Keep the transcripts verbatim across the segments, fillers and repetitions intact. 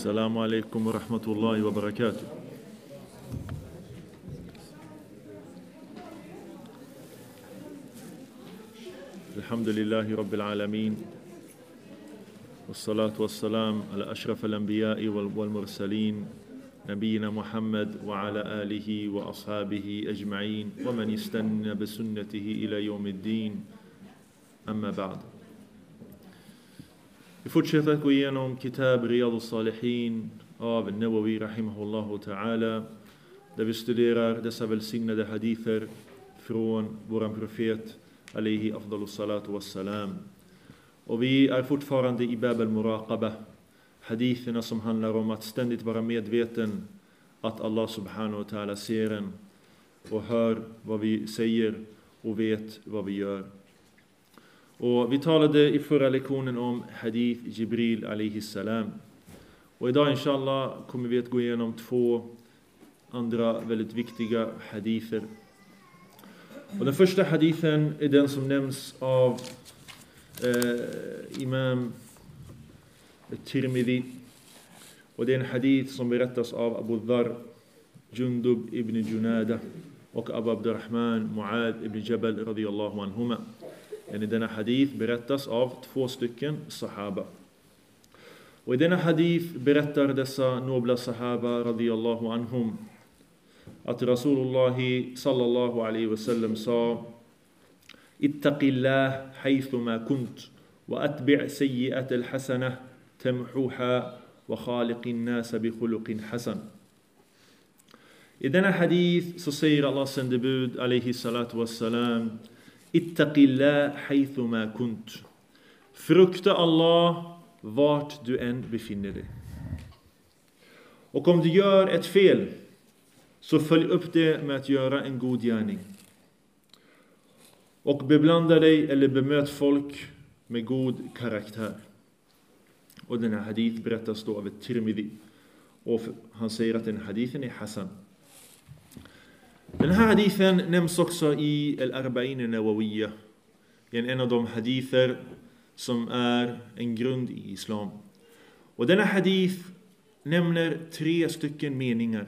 السلام عليكم ورحمة الله وبركاته. الحمد لله رب العالمين، والصلاة والسلام على أشرف الأنبياء والمرسلين نبينا محمد وعلى آله وأصحابه أجمعين ومن يستنى بسنته إلى يوم الدين. أما بعد. Vi fortsätter att gå igenom Kitab Riyadus Salihin av Nawawi rahimahullahu ta'ala, där vi studerar dessa välsignade hadither från våran profet alayhi afdalus salatu wassalam. Och vi är fortfarande i Bab al-Muraqaba, haditherna som handlar om att ständigt vara medveten att Allah subhanahu wa ta'ala ser en och hör vad vi säger och vet vad vi gör. Och vi talade i förra lektionen om hadith Jibril alayhi salam. Och idag inshallah kommer vi att gå igenom två andra väldigt viktiga hadither. Och den första hadithen är den som nämns av eh, Imam Tirmidhi. Och det är en hadith som berättas av Abu Dharr, Jundub ibn Junada och Abu Abdurrahman Muad ibn Jabal radiyallahu anhuma. I denna hadith berättas av två stycken sahaba. Och i denna hadith berättar dessa nobla sahaba radiyallahu anhum att Rasulullah sallallahu alaihi wasallam sa: Ittaqillah haythuma kunt wa atbi' sayyi'at al-hasanah tamhuha wa khaliqin nas bi khuluqin hasan. I denna hadith så säger Allah sändebud alayhi salatu wassalam: Ittaqillah haythuma kunt. Frukta Allah vart du än befinner dig. Och om du gör ett fel, så följ upp det med att göra en god gärning. Och beblanda dig eller bemöt folk med god karaktär. Och den här hadith berättas då av ett Tirmidhi. Och han säger att den hadithen är Hasan. Den här hadithen nämns också i Al-Arba'in al-Nawawiyya, en av de hadither som är en grund i islam. Och denna hadith nämner tre stycken meningar.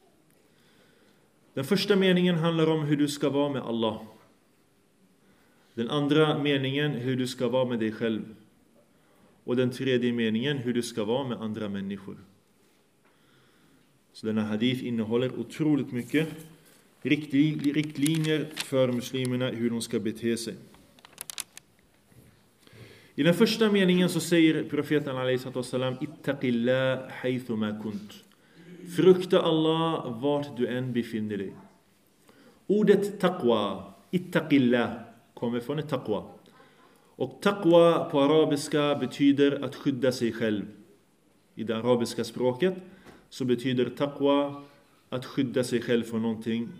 Den första meningen handlar om hur du ska vara med Allah. Den andra meningen hur du ska vara med dig själv. Och den tredje meningen hur du ska vara med andra människor. Så denna hadith innehåller otroligt mycket riktlinjer för muslimerna hur de ska bete sig. I den första meningen så säger profeten alayhi sallam: Ittaqillah haythuma kunt. Frukta Allah vart du än befinner dig. Ordet taqwa, ittaqillah, kommer från ett taqwa. Och taqwa på arabiska betyder att skydda sig själv. I det arabiska språket så betyder taqwa att skydda sig själv från någonting.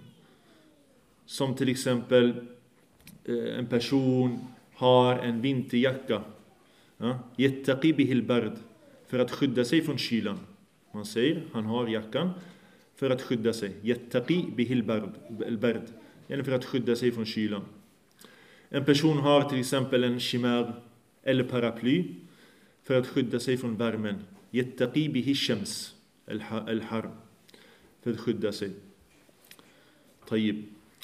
Som till exempel en person har en vinterjacka. Yattaqi bihil bard, för att skydda sig från kylan. Man säger han har jackan för att skydda sig. Yattaqi bihil bard, eller för att skydda sig från kylan. En person har till exempel en shimar eller paraply för att skydda sig från värmen. Yattaqi bihi shams al-har, för att skydda sig. Tayyib.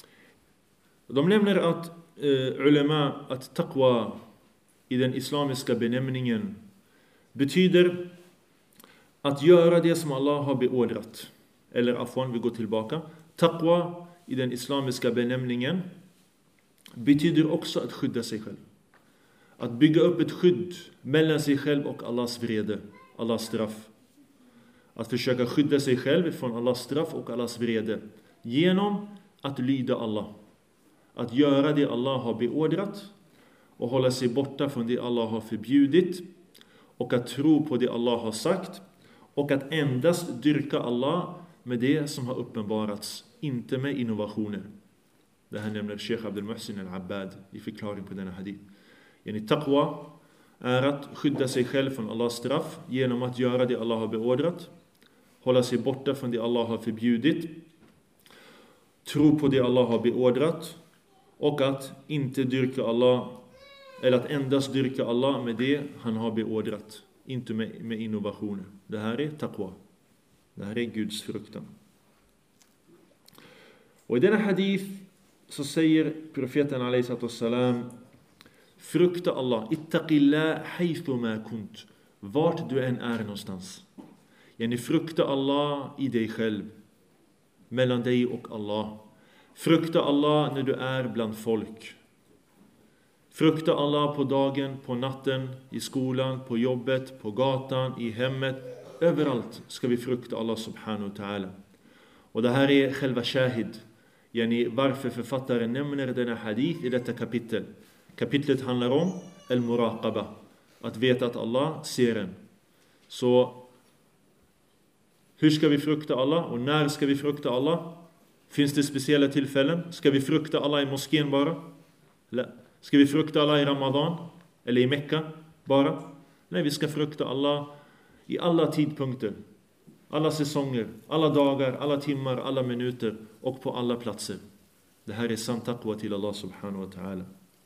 De nämner att uh, ulema att taqwa i den islamiska benämningen betyder att göra det som Allah har beordrat. Eller afwan, vi går tillbaka. Taqwa i den islamiska benämningen betyder också att skydda sig själv. Att bygga upp ett skydd mellan sig själv och Allahs vrede, Allahs straff. Att försöka skydda sig själv från Allahs straff och Allahs vrede genom att lyda Allah. Att göra det Allah har beordrat och hålla sig borta från det Allah har förbjudit, och att tro på det Allah har sagt, och att endast dyrka Allah med det som har uppenbarats, inte med innovationer. Det här nämner Sheikh Abdul Muhsin al-Abbad i förklaring på denna hadith. Yani taqwa är att skydda sig själv från Allahs straff genom att göra det Allah har beordrat, hålla sig borta från det Allah har förbjudit, tro på det Allah har beordrat, och att inte dyrka Allah, eller att endast dyrka Allah med det han har beordrat. inte med, med innovationer. Det här är taqwa. Det här är Guds fruktan. Och i denna hadith så säger profeten alaihi salam: frukta Allah, ittaqillah haythu ma kunt, vart du än är någonstans. Yani frukta Allah i dig själv, mellan dig och Allah. Frukta Allah när du är bland folk. Frukta Allah på dagen, på natten, i skolan, på jobbet, på gatan, i hemmet. Överallt ska vi frukta Allah subhanahu wa ta'ala. Och det här är själva shahid. Yani varför författaren nämner denna hadith i detta kapitel. Kapitlet handlar om al-muraqaba. Att veta att Allah ser en. Så hur ska vi frukta Allah och när ska vi frukta Allah? Finns det speciella tillfällen? Ska vi frukta Allah i moskén bara? Eller ska vi frukta Allah i Ramadan? Eller i Mekka bara? Nej, vi ska frukta Allah i alla tidpunkter. Alla säsonger, alla dagar, alla timmar, alla minuter och på alla platser. Det här är sant taqwa till Allah subhanahu wa ta'ala.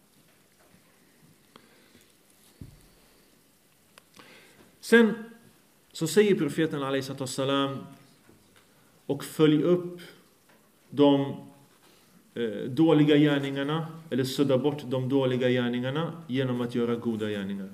Sen så säger profeten alaihi salam och följ upp de eh, dåliga gärningarna eller sudda bort de dåliga gärningarna genom att göra goda gärningar.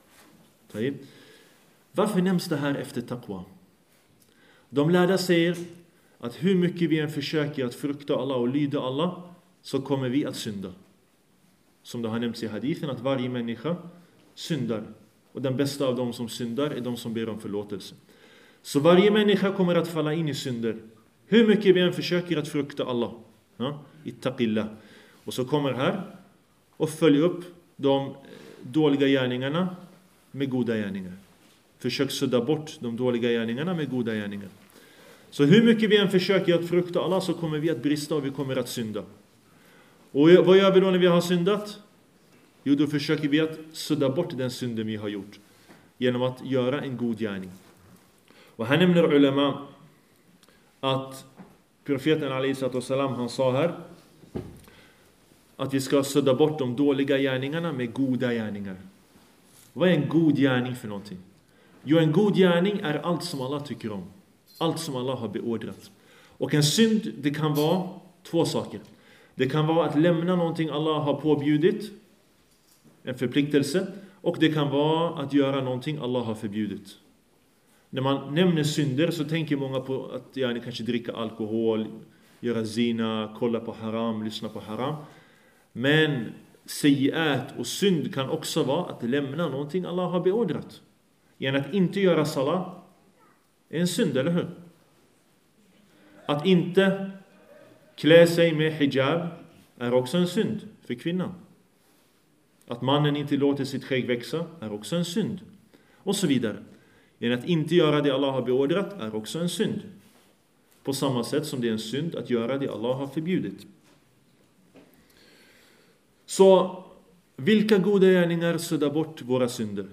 Varför nämns det här efter taqwa? De lärda säger att hur mycket vi än försöker att frukta Allah och lyda Allah så kommer vi att synda. Som det har nämnts i hadithen att varje människa syndar. Och den bästa av dem som syndar är de som ber om förlåtelse. Så varje människa kommer att falla in i synder. Hur mycket vi än försöker att frukta Allah. Ja? Ittaqillah. Och så kommer här och följ upp de dåliga gärningarna med goda gärningar. Försök sudda bort de dåliga gärningarna med goda gärningar. Så hur mycket vi än försöker att frukta Allah så kommer vi att brista och vi kommer att synda. Och vad gör vi då när vi har syndat? Jo, då försöker vi att sudda bort den synden vi har gjort genom att göra en god gärning. Och här nämner ulema att profeten alaihi salam han sa här att vi ska sudda bort de dåliga gärningarna med goda gärningar. Vad är en god gärning för någonting? Jo, en god gärning är allt som Allah tycker om. Allt som Allah har beordrat. Och en synd, det kan vara två saker. Det kan vara att lämna någonting Allah har påbjudit, en förpliktelse. Och det kan vara att göra någonting Allah har förbjudit. När man nämner synder så tänker många på att ja, kanske dricka alkohol, göra zina, kolla på haram, lyssna på haram. Men sayyiat och synd kan också vara att lämna någonting Allah har beordrat. Genom att inte göra salah är en synd, eller hur? Att inte klä sig med hijab är också en synd för kvinnan. Att mannen inte låter sitt skägg växa är också en synd. Och så vidare. Genom att inte göra det Allah har beordrat är också en synd. På samma sätt som det är en synd att göra det Allah har förbjudit. Så vilka goda gärningar suddar bort våra synder?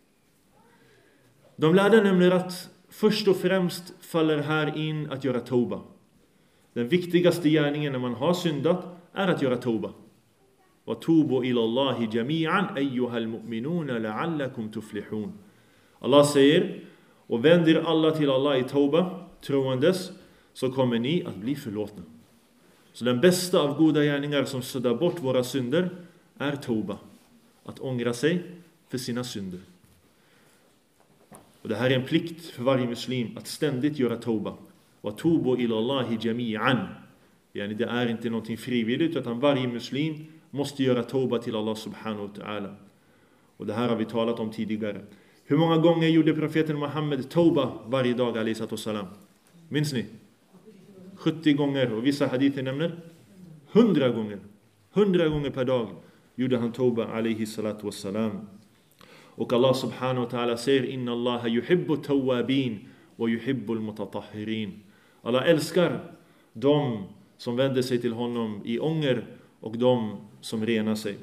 De lärde nämner att först och främst faller här in att göra tauba. Den viktigaste gärningen när man har syndat är att göra tauba. Wa tubu ila Allahi jami'an ayyuhal mu'minuna la'allakum tuflihun. Allah säger, och vänder alla till Allah i tauba, troendes, så kommer ni att bli förlåtna. Så den bästa av goda gärningar som suddar bort våra synder är tauba. Att ångra sig för sina synder. Och det här är en plikt för varje muslim att ständigt göra tauba. Wa tubu ila Allahi jami'an. Yani det är inte någonting frivilligt utan varje muslim måste göra tauba till Allah subhanahu wa ta'ala. Och det här har vi talat om tidigare. Hur många gånger gjorde profeten Muhammed tauba varje dag alaihi salam? Minns ni? sjuttio gånger, och vissa hadither nämner hundra gånger. hundra gånger per dag gjorde han tauba alaihi salatu wassalam. Och Allah subhanahu wa ta'ala säger inna Allah yuhibbu tawwabin wa yuhibbu al-mutatahhirin. Allah älskar de som vänder sig till honom i ånger och de som renar sig.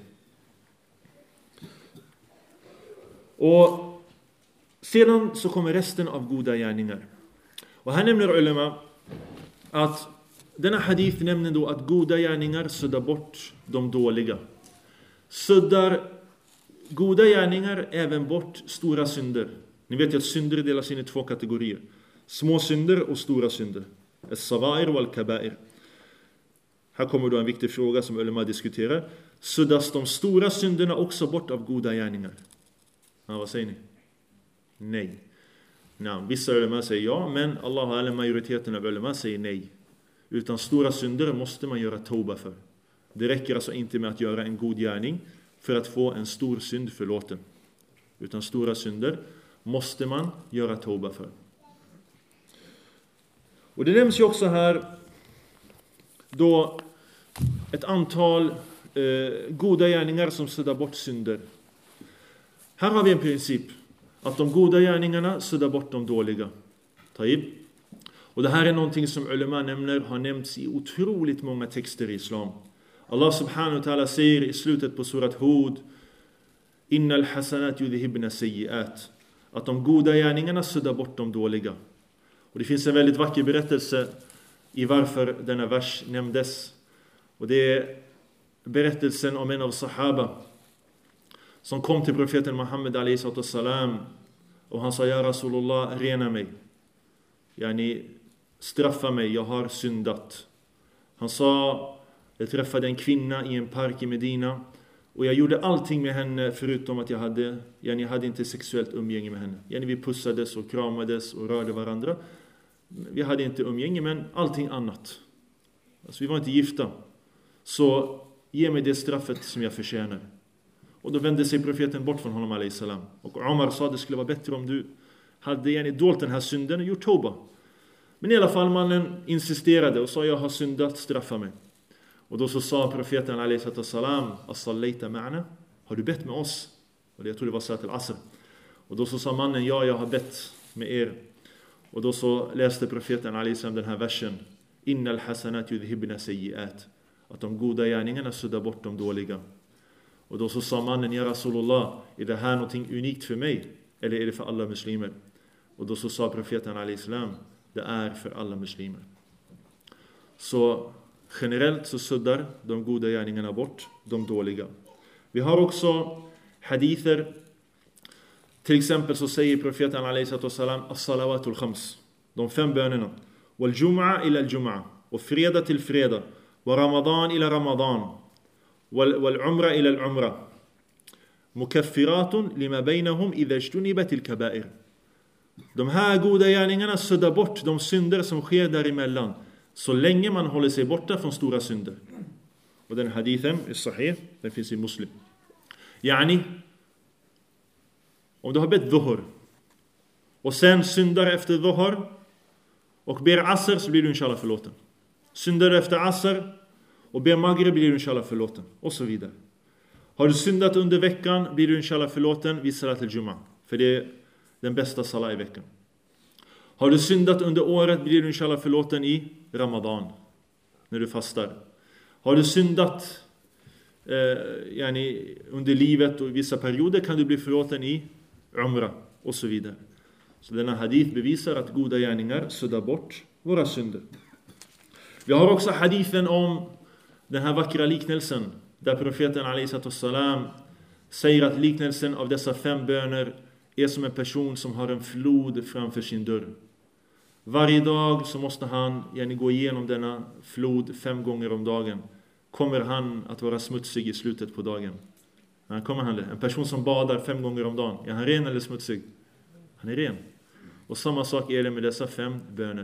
Och sedan så kommer resten av goda gärningar. Och här nämner ulema att denna hadith nämner då att goda gärningar suddar bort de dåliga. Suddar goda gärningar även bort stora synder. Ni vet ju att synder delas in i två kategorier. Små synder och stora synder. As-sagair wal-kabair. Här kommer då en viktig fråga som ulema diskuterar. Suddas de stora synderna också bort av goda gärningar? Ja, vad säger ni? Nej. Nej. Vissa ulema säger ja, men Allah eller majoriteten av ulema säger nej. Utan stora synder måste man göra tauba för. Det räcker alltså inte med att göra en god gärning för att få en stor synd förlåten. Utan stora synder måste man göra tauba för. Och det nämns ju också här då ett antal eh, goda gärningar som suddar bort synder. Här har vi en princip att de goda gärningarna suddar bort de dåliga. Taib. Och det här är någonting som ulema nämner, har nämnts i otroligt många texter i islam. Allah subhanahu wa ta'ala säger i slutet på surat Hud: Innal hasanat yudhibna sayyi'at. Att de goda gärningarna suddar bort de dåliga. Och det finns en väldigt vacker berättelse i varför denna vers nämndes. Och det är berättelsen om en av sahaba som kom till profeten Muhammed alayhi salam och han sa: Ja Rasulullah, rena mig. Yani, straffa mig, jag har syndat. Han sa: jag träffade en kvinna i en park i Medina och jag gjorde allting med henne förutom att jag hade, yani, jag hade inte sexuellt umgänge med henne. Yani, vi pussades och kramades och rörde varandra. Vi hade inte umgänge, men allting annat. Alltså vi var inte gifta. Så ge mig det straffet som jag förtjänar. Och då vände sig profeten bort från honom alayhi salam. Och Omar sa: det skulle vara bättre om du hade yani dolt den här synden och gjort tauba. Men i alla fall mannen insisterade och sa: jag har syndat, straffa mig. Och då så sa profeten alayhi salam: as-sallaita ma'na? Har du bett med oss? Och det, jag tror det var salat al-asr. Och då så sa mannen: ja, jag har bett med er. Och då så läste profeten alayhi salam den här versen: Innal hasanat yudhibna sayyi'at. Att de goda gärningarna suddar bort de dåliga. Och då så sa mannen: ja Rasulullah, är det här någonting unikt för mig? Eller är det för alla muslimer? Och då så sa profeten alayhi salam: det är för alla muslimer. Så generellt så suddar de goda gärningarna bort de dåliga. Vi har också hadither. Till exempel så säger profeten alayhi salam: as-salawatul khams. De fem bönerna. Wal jum'a ila al-jum'a. Och fredag till fredag. Wa ramadan ila ramadan. Wal umra ila al-umra. Mukaffiratun lima bainahum idha ijtunibat al-kaba'ir. De här goda gärningarna suddar bort de synder som sker däremellan, så länge man håller sig borta från stora synder. Och den hadithen är sahih, den finns i Muslim. Yani, om du har bett dhuhr och sen syndar efter dhuhr och ber asr, så blir du inshallah förlåten. Syndar efter asr och ber maghrib, blir du inshallah förlåten. Och så vidare. Har du syndat under veckan, blir du inshallah förlåten vid salat al-jum'a. För det är den bästa salat i veckan. Har du syndat under året, blir du inshallah förlåten i Ramadan, när du fastar. Har du syndat eh, yani, under livet och i vissa perioder, kan du bli förlåten i Umra och så vidare. Så denna hadith bevisar att goda gärningar suddar bort våra synder. Vi har också hadithen om den här vackra liknelsen där profeten alayhi salam säger att liknelsen av dessa fem böner är som en person som har en flod framför sin dörr. Varje dag så måste han yani, gå igenom denna flod fem gånger om dagen. Kommer han att vara smutsig i slutet på dagen? Ja, kommer han det? En person som badar fem gånger om dagen, är han ren eller smutsig? Han är ren. Och samma sak är det med dessa fem böner.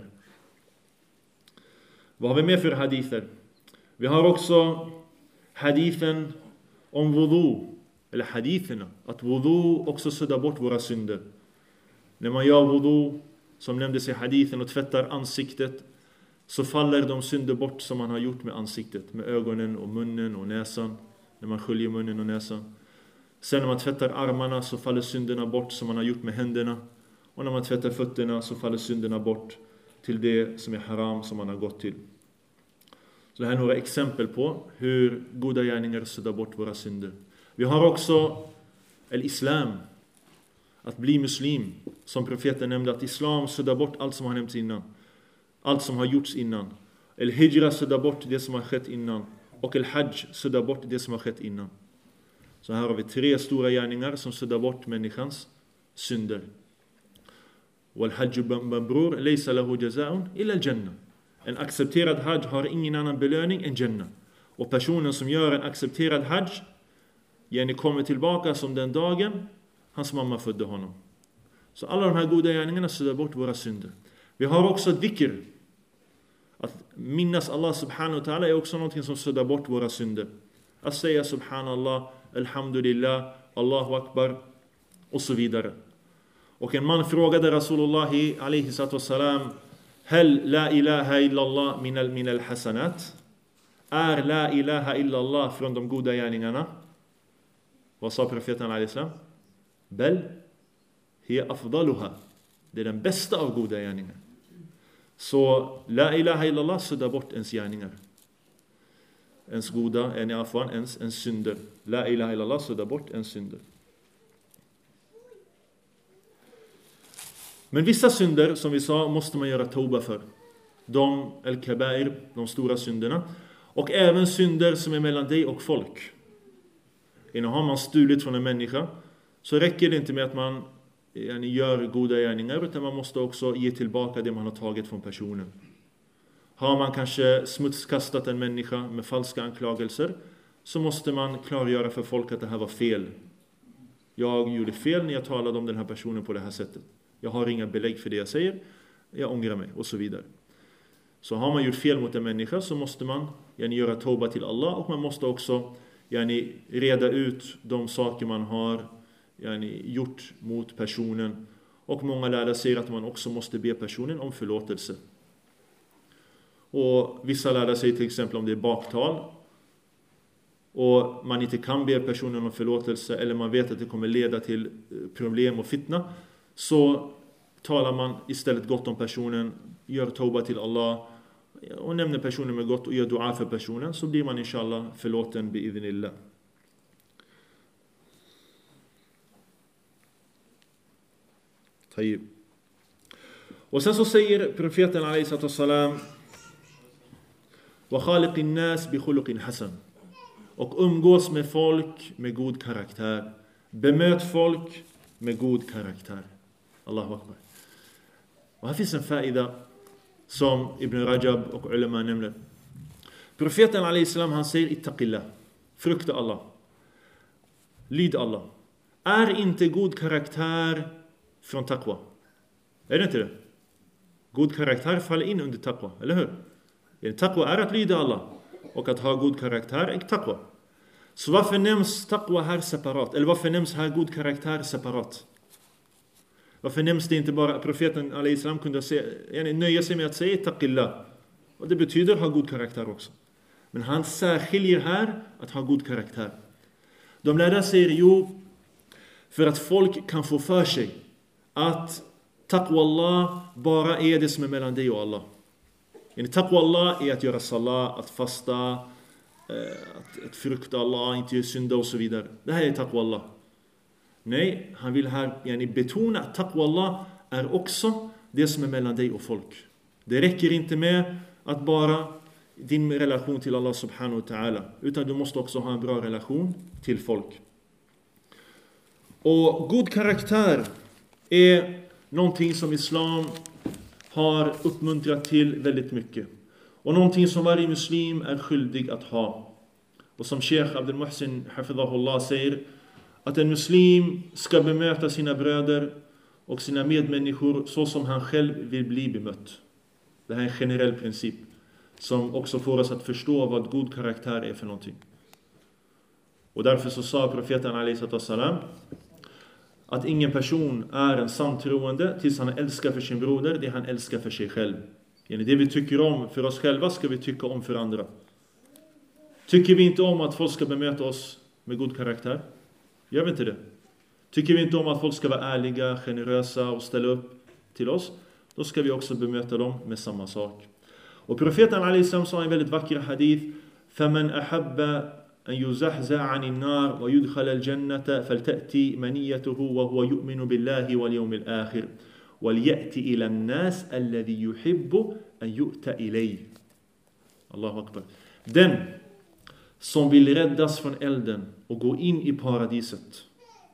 Vad har vi med för hadither? Vi har också hadithen om wudu. Eller haditherna. Att wudu också suddar bort våra synder. När man gör wudu, som nämndes i hadithen, och tvättar ansiktet, så faller de synder bort som man har gjort med ansiktet. Med ögonen och munnen och näsan. När man sköljer munnen och näsan. Sen när man tvättar armarna så faller synderna bort som man har gjort med händerna. Och när man tvättar fötterna så faller synderna bort till det som är haram som man har gått till. Så det här är några exempel på hur goda gärningar suddar bort våra synder. Vi har också el-islam, att bli muslim. Som profeten nämnde, att islam suddar bort allt som har nämnts innan. Allt som har gjorts innan. El-hijra suddar bort det som har skett innan. Och el-hajj suddar bort det som har skett innan. Så här har vi tre stora gärningar som suddar bort människans synder. والحج مبرور ليس له جزاء إلا الجنة. En accepterad hajj har ingen annan belöning än Jannah. Och personen som gör en accepterad hajj, yani kommer tillbaka som den dagen hans mamma födde honom. Så alla de här goda gärningarna suddar bort våra synder. Vi har också dhikr. Att minnas Allah subhanahu wa ta'ala är också någonting som suddar bort våra synder. Att säga subhanallah, alhamdulillah, Allahu akbar och så vidare. Och en man frågade Rasulullah alaihi salatu wassalam: Hal la ilaha illallah min al min al hasanat? Är la ilaha illallah från de goda gärningarna? Vad sa profeten alaihi salam? Bel hiya afdaluha. Det är den bästa av goda gärningar. Så la ilaha illallah suddar bort ens gärningar. Ens goda, en i afwan, ens, ens synder. La ilaha illallah suddar bort ens synder. Men vissa synder, som vi sa, måste man göra tauba för. De, al-kabair, de stora synderna. Och även synder som är mellan dig och folk. Innan har man stulit från en människa, så räcker det inte med att man yani, gör goda gärningar, utan man måste också ge tillbaka det man har tagit från personen. Har man kanske smutskastat en människa med falska anklagelser, så måste man klargöra för folk att det här var fel. Jag gjorde fel när jag talade om den här personen på det här sättet. Jag har inga belägg för det jag säger. Jag ångrar mig och så vidare. Så har man gjort fel mot en människa, så måste man yani, göra tauba till Allah. Och man måste också yani, reda ut de saker man har yani, gjort mot personen. Och många lärare säger att man också måste be personen om förlåtelse. Och vissa lärare säger till exempel om det är baktal, och man inte kan be personen om förlåtelse, eller man vet att det kommer leda till problem och fitna, så talar man istället gott om personen, gör tauba till Allah och nämner personen med gott och gör dua för personen, så blir man inshallah förlåten bi'idhnillah. Tayyib. Och sen så säger profeten alaihi salatu wassalam: wa khaliqin nas bi khuluqin hasan. Och umgås med folk med god karaktär. Bemöt folk med god karaktär. Allahu akbar. Och här finns en faida som Ibn Rajab och ulama nämner. Profeten alaihi salam, han säger ittaqillah. Frukta Allah. Lyd Allah. Är inte god karaktär från taqwa? Är det inte det? God karaktär faller in under taqwa, eller hur? Taqwa är att lyda Allah. Och att ha god karaktär är taqwa. Så varför nämns taqwa här separat? Eller varför nämns här god karaktär separat? Varför nämns det inte bara? Profeten alaihi salam kunde säga, nöja sig med att säga taqillah. Och det betyder ha god karaktär också. Men han särskiljer här att ha god karaktär. De lärda säger jo, för att folk kan få för sig att taqwa Allah bara är det som är mellan dig och Allah. En taqwa Allah är att göra salat, att fasta, att, att frukta Allah, inte synda och så vidare. Det här är taqwa Allah. Nej, han vill här yani, betona att taqwa Allah är också det som är mellan dig och folk. Det räcker inte med att bara din relation till Allah subhanahu wa ta'ala, utan du måste också ha en bra relation till folk. Och god karaktär är någonting som islam har uppmuntrat till väldigt mycket. Och någonting som varje muslim är skyldig att ha. Och som Sheikh Abdul Muhsin hafidhahullah säger, att en muslim ska bemöta sina bröder och sina medmänniskor så som han själv vill bli bemött. Det här är en generell princip som också får oss att förstå vad god karaktär är för någonting. Och därför så sa profeten alaihi salatu wassalam att ingen person är en santroende tills han älskar för sin broder det han älskar för sig själv. Det vi tycker om för oss själva ska vi tycka om för andra. Tycker vi inte om att folk ska bemöta oss med god karaktär? Gör vi inte det? Tycker vi inte om att folk ska vara ärliga, generösa och ställa upp till oss? Då ska vi också bemöta dem med samma sak. Och profeten alaihi salam sa en väldigt vacker hadith: "Faman ahabba an yuzahza 'anil nar wa yudkhala al-jannata falta'ti maniyatuhu wa huwa yu'minu billahi wal yawmil akhir wal ya'ti ila an-nas alladhi yuhibbu an yu'ta ilayhi." Allahu akbar. Den som vill räddas från elden och gå in i paradiset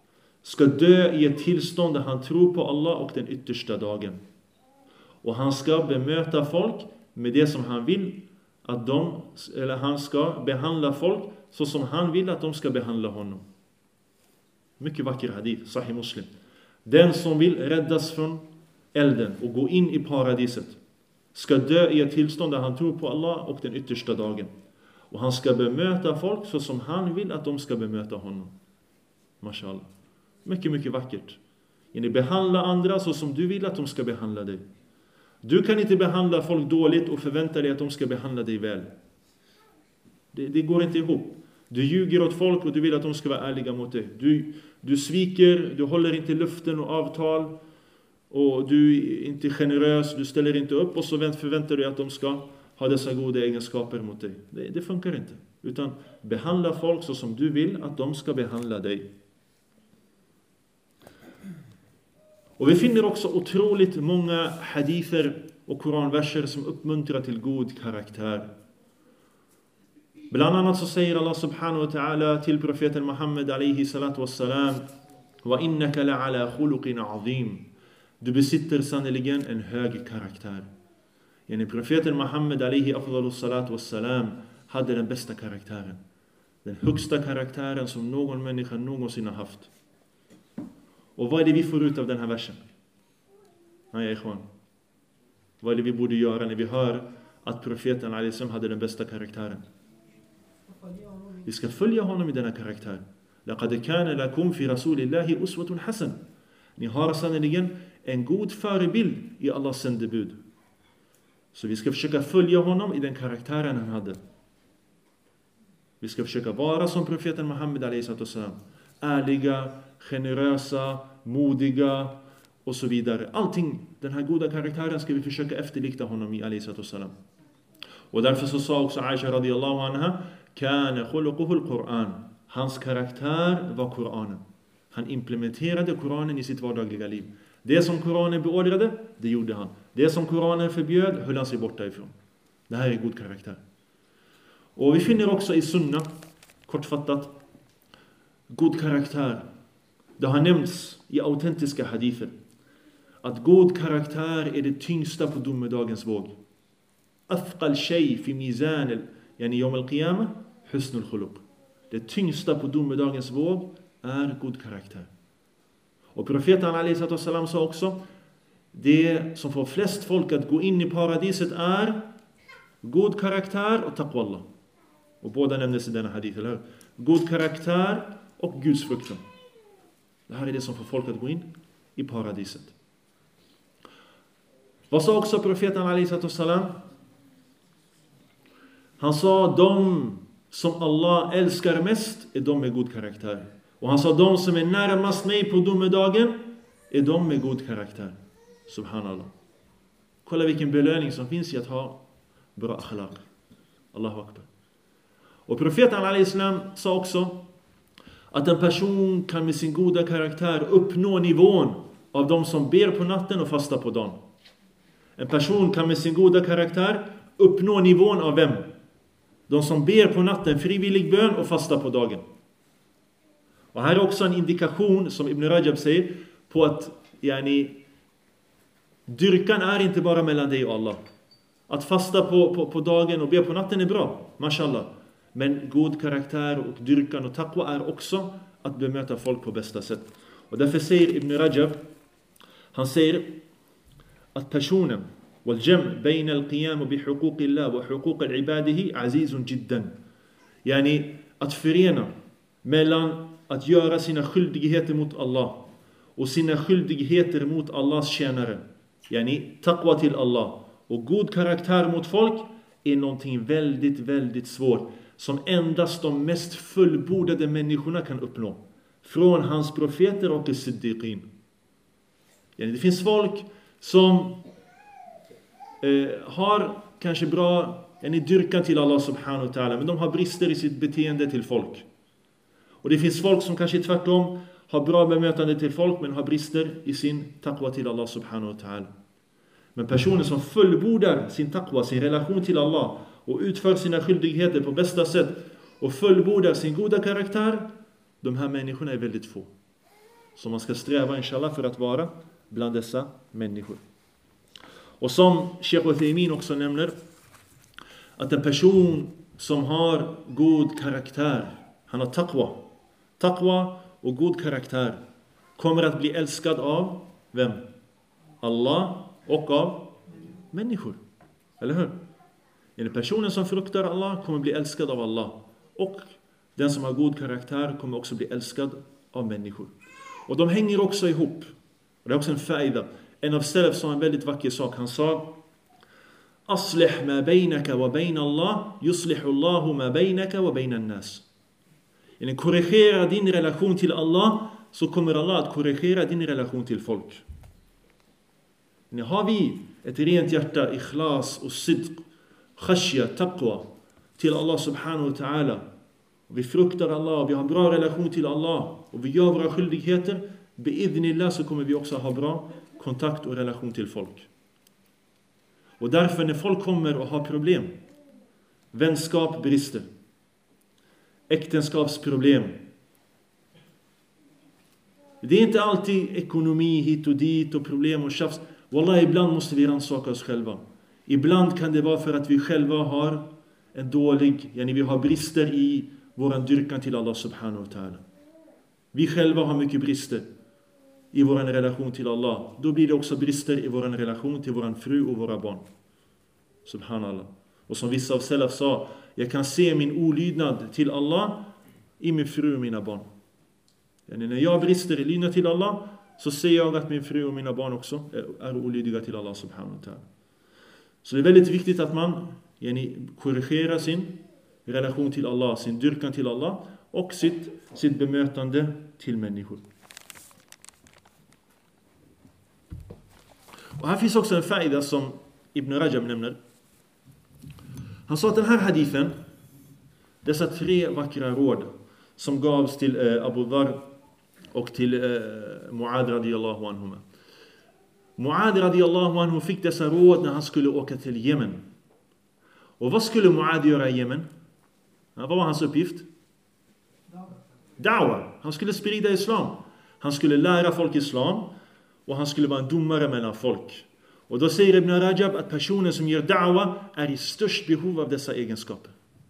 ska dö i ett tillstånd där han tror på Allah och den yttersta dagen. Och han ska bemöta folk med det som han vill att de, eller han ska behandla folk så som han vill att de ska behandla honom. Mycket vacker hadith, Sahih Muslim. Den som vill räddas från elden och gå in i paradiset ska dö i ett tillstånd där han tror på Allah och den yttersta dagen. Och han ska bemöta folk så som han vill att de ska bemöta honom. Mashallah. Mycket, mycket vackert. Ni behandla andra så som du vill att de ska behandla dig. Du kan inte behandla folk dåligt och förvänta dig att de ska behandla dig väl. Det, det går inte ihop. Du ljuger åt folk och du vill att de ska vara ärliga mot dig. Du, du sviker, du håller inte luften och avtal. Och du är inte generös, du ställer inte upp. Och så förväntar du att de ska ha dessa goda egenskaper mot dig. Det, det funkar inte. Utan behandla folk så som du vill att de ska behandla dig. Och vi finner också otroligt många hadither och koranverser som uppmuntrar till god karaktär. Bland annat så säger Allah subhanahu wa ta'ala till profeten Muhammed alayhi salatu wassalam: Wa innaka la'ala khuluqin azim. Du besitter sannoliken en hög karaktär. Yani profeten Muhammed alayhi afdalus salatu wassalam hade den bästa karaktären. Den högsta karaktären som någon människa någonsin har haft. Och vad är det vi får ut av den här versen? Nej, ikhwan. Vad är det vi borde göra när vi hör att profeten alayhi salam hade den bästa karaktären? Vi ska följa honom i denna karaktär. لَقَدْ كَانَ لَكُمْ فِي رَسُولِ اللَّهِ أُسْوَةٌ حَسَنٌ. Ni har sannoliken en god förebild i Allahs sändebud. Så vi ska försöka följa honom i den karaktären han hade. Vi ska försöka vara som profeten Muhammed alayhi salam. Ärliga, generösa, modiga och så vidare. Allting, den här goda karaktären ska vi försöka efterlikna honom i alayhi salam. Och därför så sa också Aisha radiyallahu anha: Kana khuluquhu al-Qur'an. Hans karaktär var Koranen. Han implementerade Koranen i sitt vardagliga liv. Det som Koranen beordrade, det gjorde han. Det som Koranen förbjöd, höll han sig borta ifrån. Det här är god karaktär. Och vi finner också i sunna, kortfattat, god karaktär. Det har nämnts i autentiska hadither att god karaktär är det tyngsta på domedagens våg. Athqal shay fi mizan yani yawm al-qiyamah husnul khuluq. Det tyngsta på domedagens våg är god karaktär. Och profeten alayhi salam sa också: det som får flest folk att gå in i paradiset är god karaktär och taqwallah. Och båda nämndes i denna hadith, eller hur? God karaktär och Guds fruktan. Det här är det som får folk att gå in i paradiset. Vad sa också profeten alayhi salam? Han sa: de som Allah älskar mest är de med god karaktär. Och han sa: de som är närmast mig på domedagen är de med god karaktär. Subhanallah. Kolla vilken belöning som finns i att ha bra akhlaq. Allahu akbar. Och profeten alayhi salam sa också att en person kan med sin goda karaktär uppnå nivån av de som ber på natten och fastar på dagen. En person kan med sin goda karaktär uppnå nivån av vem? De som ber på natten, frivillig bön, och fastar på dagen. Och här är också en indikation, som Ibn Rajab säger, på att yani, dyrkan är inte bara mellan dig och Allah. Att fasta på, på, på dagen och be på natten är bra, mashallah. Men god karaktär och dyrkan och taqwa är också att bemöta folk på bästa sätt. Och därför säger Ibn Rajab, han säger att personen والجمع بين القيام بحقوق الله وحقوق عباده عزيز جدا. Yani att förena mellan att göra sina skyldigheter mot Allah och sina skyldigheter mot Allahs tjänare. Yani taqwa till Allah och god karaktär mot folk är någonting väldigt, väldigt svårt som endast de mest fullbordade människorna kan uppnå. Från hans profeter och siddiqin. Yani det finns folk som eh, har kanske bra en dyrkan till Allah subhanahu wa ta'ala, men de har brister i sitt beteende till folk. Och det finns folk som kanske tvärtom har bra bemötande till folk men har brister i sin taqwa till Allah subhanahu wa ta'ala. Men personer som fullbordar sin taqwa, sin relation till Allah och utför sina skyldigheter på bästa sätt och fullbordar sin goda karaktär, de här människorna är väldigt få. Så man ska sträva inshallah för att vara bland dessa människor. Och som Sheikh Uthaymin också nämner, att en person som har god karaktär, han har taqwa, taqwa och god karaktär, kommer att bli älskad av vem? Allah och av människor. Eller hur? En person som fruktar Allah kommer bli älskad av Allah. Och den som har god karaktär kommer också bli älskad av människor. Och de hänger också ihop. Och det är också en faida. En av Salaf sa en väldigt vacker sak. Han sa: Aslih ma bainaka wa bain Allah, yuslihu Allahu ma bainaka wa bain an-nas. En korrigera din relation till Allah, så kommer Allah att korrigera din relation till folk. Men har vi ett rent hjärta, ikhlas och sidq, khashya, taqwa till Allah subhanahu wa ta'ala, och vi fruktar Allah och vi har bra relation till Allah och vi gör våra skyldigheter, bi'idhnillah, så kommer vi också ha bra kontakt och relation till folk. Och därför när folk kommer och har problem, vänskap brister, äktenskapsproblem, det är inte alltid ekonomi hit och dit och problem och tjafs. Wallah, ibland måste vi rannsaka oss själva. Ibland kan det vara för att vi själva har en dålig, yani vi har brister i våran dyrkan till Allah subhanahu wa ta'ala. Vi själva har mycket brister i vår relation till Allah. Då blir det också brister i vår relation till våran fru och våra barn. Subhanallah. Och som vissa av Salaf sa, jag kan se min olydnad till Allah i min fru och mina barn. Yani när jag brister i lydnad till Allah, så ser jag att min fru och mina barn också är olydiga till Allah subhanahu wa ta'ala. Så det är väldigt viktigt att man yani, korrigerar sin relation till Allah, sin dyrkan till Allah och sitt, sitt bemötande till människor. Och här finns också en faida som Ibn Rajab nämner. Han sa att den här hadithen, dessa tre vackra råd som gavs till eh, Abu Dharr och till eh, Muad radiyallahu anhuma. Muad radiyallahu anhu fick dessa råd när han skulle åka till Yemen. Och vad skulle Muad göra i Yemen? Ja, vad var hans uppgift? Da'wa. Han skulle sprida islam. Han skulle lära folk islam. Och han skulle vara en domare mellan folk. Och då säger Ibn Rajab att personen som gör da'wa är i störst behov av dessa egenskaper.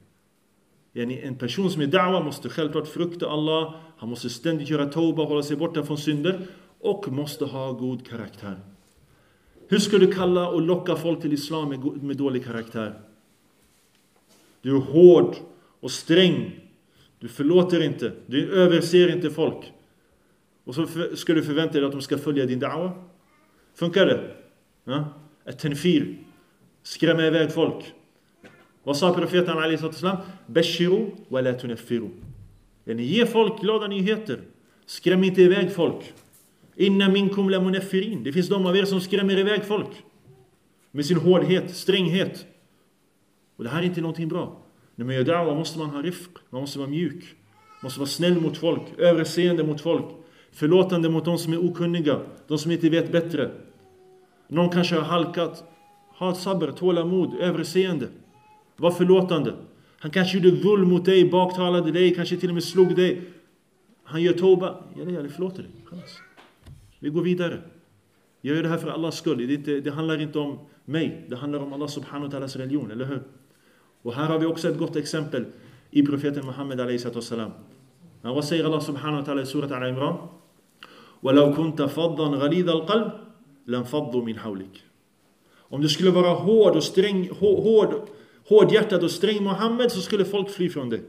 En person som är da'wa måste självklart frukta Allah. Han måste ständigt göra tauba, hålla sig borta från synder. Och måste ha god karaktär. Hur ska du kalla och locka folk till islam med, med dålig karaktär? Du är hård och sträng. Du förlåter inte. Du överser inte folk. Och så för, ska du förvänta dig att de ska följa din da'wa? Funkar det? Ja? Ett tenfir. Skrämma iväg folk. Vad sa profeten alaihi sallam? Bashiru wa la tunaffiru. Yani ge folk glada nyheter. Skräm inte iväg folk. Inna minkum la munaffirin. Det finns de av er som skrämmer iväg folk. Med sin hårdhet, stränghet. Och det här är inte någonting bra. När man gör da'wa måste man ha rifq. Man måste vara mjuk. Man måste vara snäll mot folk. Överseende mot folk. Förlåtande mot de som är okunniga. De som inte vet bättre. Någon kanske har halkat. Ha sabr, tålamod, överseende. Var förlåtande. Han kanske gjorde dhul mot dig, baktalade dig, kanske till och med slog dig. Han gör tauba. Ja, det, ja, det förlåter dig. Vi går vidare. Jag gör det här för Allahs skull. Det, inte, det handlar inte om mig. Det handlar om Allah subhanahu wa ta'alas religion, eller hur? Och här har vi också ett gott exempel i profeten Muhammed alayhi salam. Vad säger Allah subhanahu wa ta'ala i surat Al-Imran? وَلَوْ كُنْتَ فَضًّا غَلِيظَ الْقَلْبِ لَنْفَضُّوا مِنْ حَوْلِكَ. Om du skulle vara hård och sträng, hård, hårdhjärtad och sträng Muhammed, så skulle folk fly från dig.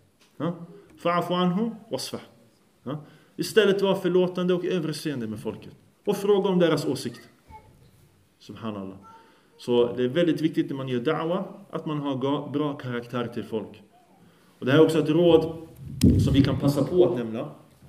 Fa'afu anhu wasfah. Istället var förlåtande och överseende med folket. Och fråga om deras åsikt. Subhanallah. Så det är väldigt viktigt när man gör da'wa att man har bra karaktär till folk. Och det här är också ett råd som vi kan passa på att nämna.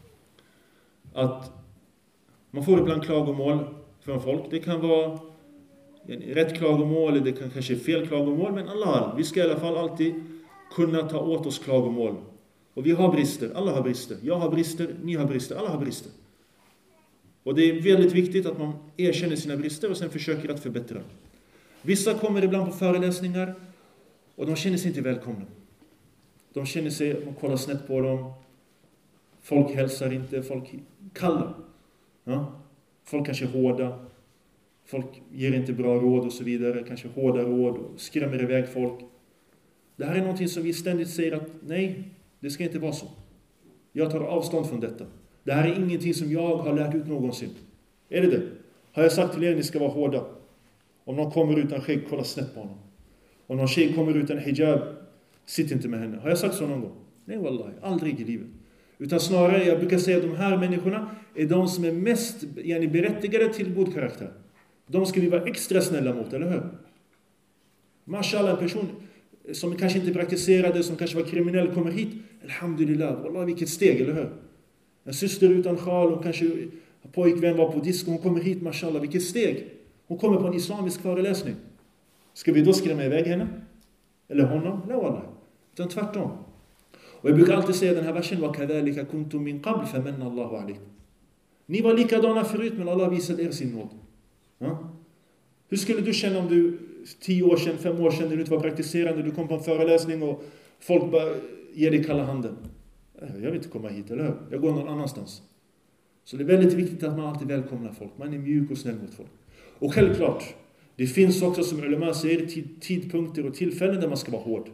Att man får ibland klagomål från folk. Det kan vara rätt klagomål eller det kan kanske fel klagomål. Men Allah, vi ska i alla fall alltid kunna ta åt oss klagomål. Och vi har brister, alla har brister. Jag har brister, ni har brister, alla har brister. Och det är väldigt viktigt att man erkänner sina brister och sen försöker att förbättra. Vissa kommer ibland på föreläsningar och de känner sig inte välkomna. De känner sig, man kollar snett på dem. Folk hälsar inte, folk kallar. Ja? Folk kanske är hårda. Folk ger inte bra råd och så vidare. Kanske hårda råd och skrämmer iväg folk. Det här är någonting som vi ständigt säger att nej, det ska inte vara så. Jag tar avstånd från detta. Det här är ingenting som jag har lärt ut någonsin. Är det det? Har jag sagt till er att ni ska vara hårda? Om någon kommer utan skägg, kolla snett på honom. Om någon tjej kommer utan hijab, sitt inte med henne. Har jag sagt så någon gång? Nej, wallahi, aldrig i livet. Utan snarare, jag brukar säga att de här människorna är de som är mest yani, berättigade till god karaktär. De ska vi vara extra snälla mot, eller hur? Mashallah, en person som kanske inte praktiserade, som kanske var kriminell, kommer hit. Alhamdulillah, wallah, vilket steg, eller hur? En syster utan sjal, hon kanske pojkvän var på disco, hon kommer hit, mashallah, vilket steg. Hon kommer på en islamisk föreläsning. Ska vi då skrämma iväg henne? Eller honom? Nej, wallah. Utan tvärtom. Och jag brukar alltid säga den här versen, وَكَذَلِكَ كُنْتُمْ مِنْ قَبْلِ فَمَنَّ اللَّهُ عَلَيْكُمْ. Ni var likadana förut, men Allah visade er sin nåd. Ja? Hur skulle du känna om du tio år sedan, fem år sedan, när du inte var praktiserande, du kom på en föreläsning och folk bara ger dig kalla handen? Jag vill inte komma hit, eller hur? Jag går någon annanstans. Så det är väldigt viktigt att man alltid välkomnar folk. Man är mjuk och snäll mot folk. Och självklart, det finns också, som ulama säger, tidpunkter och tillfällen där man ska vara hård.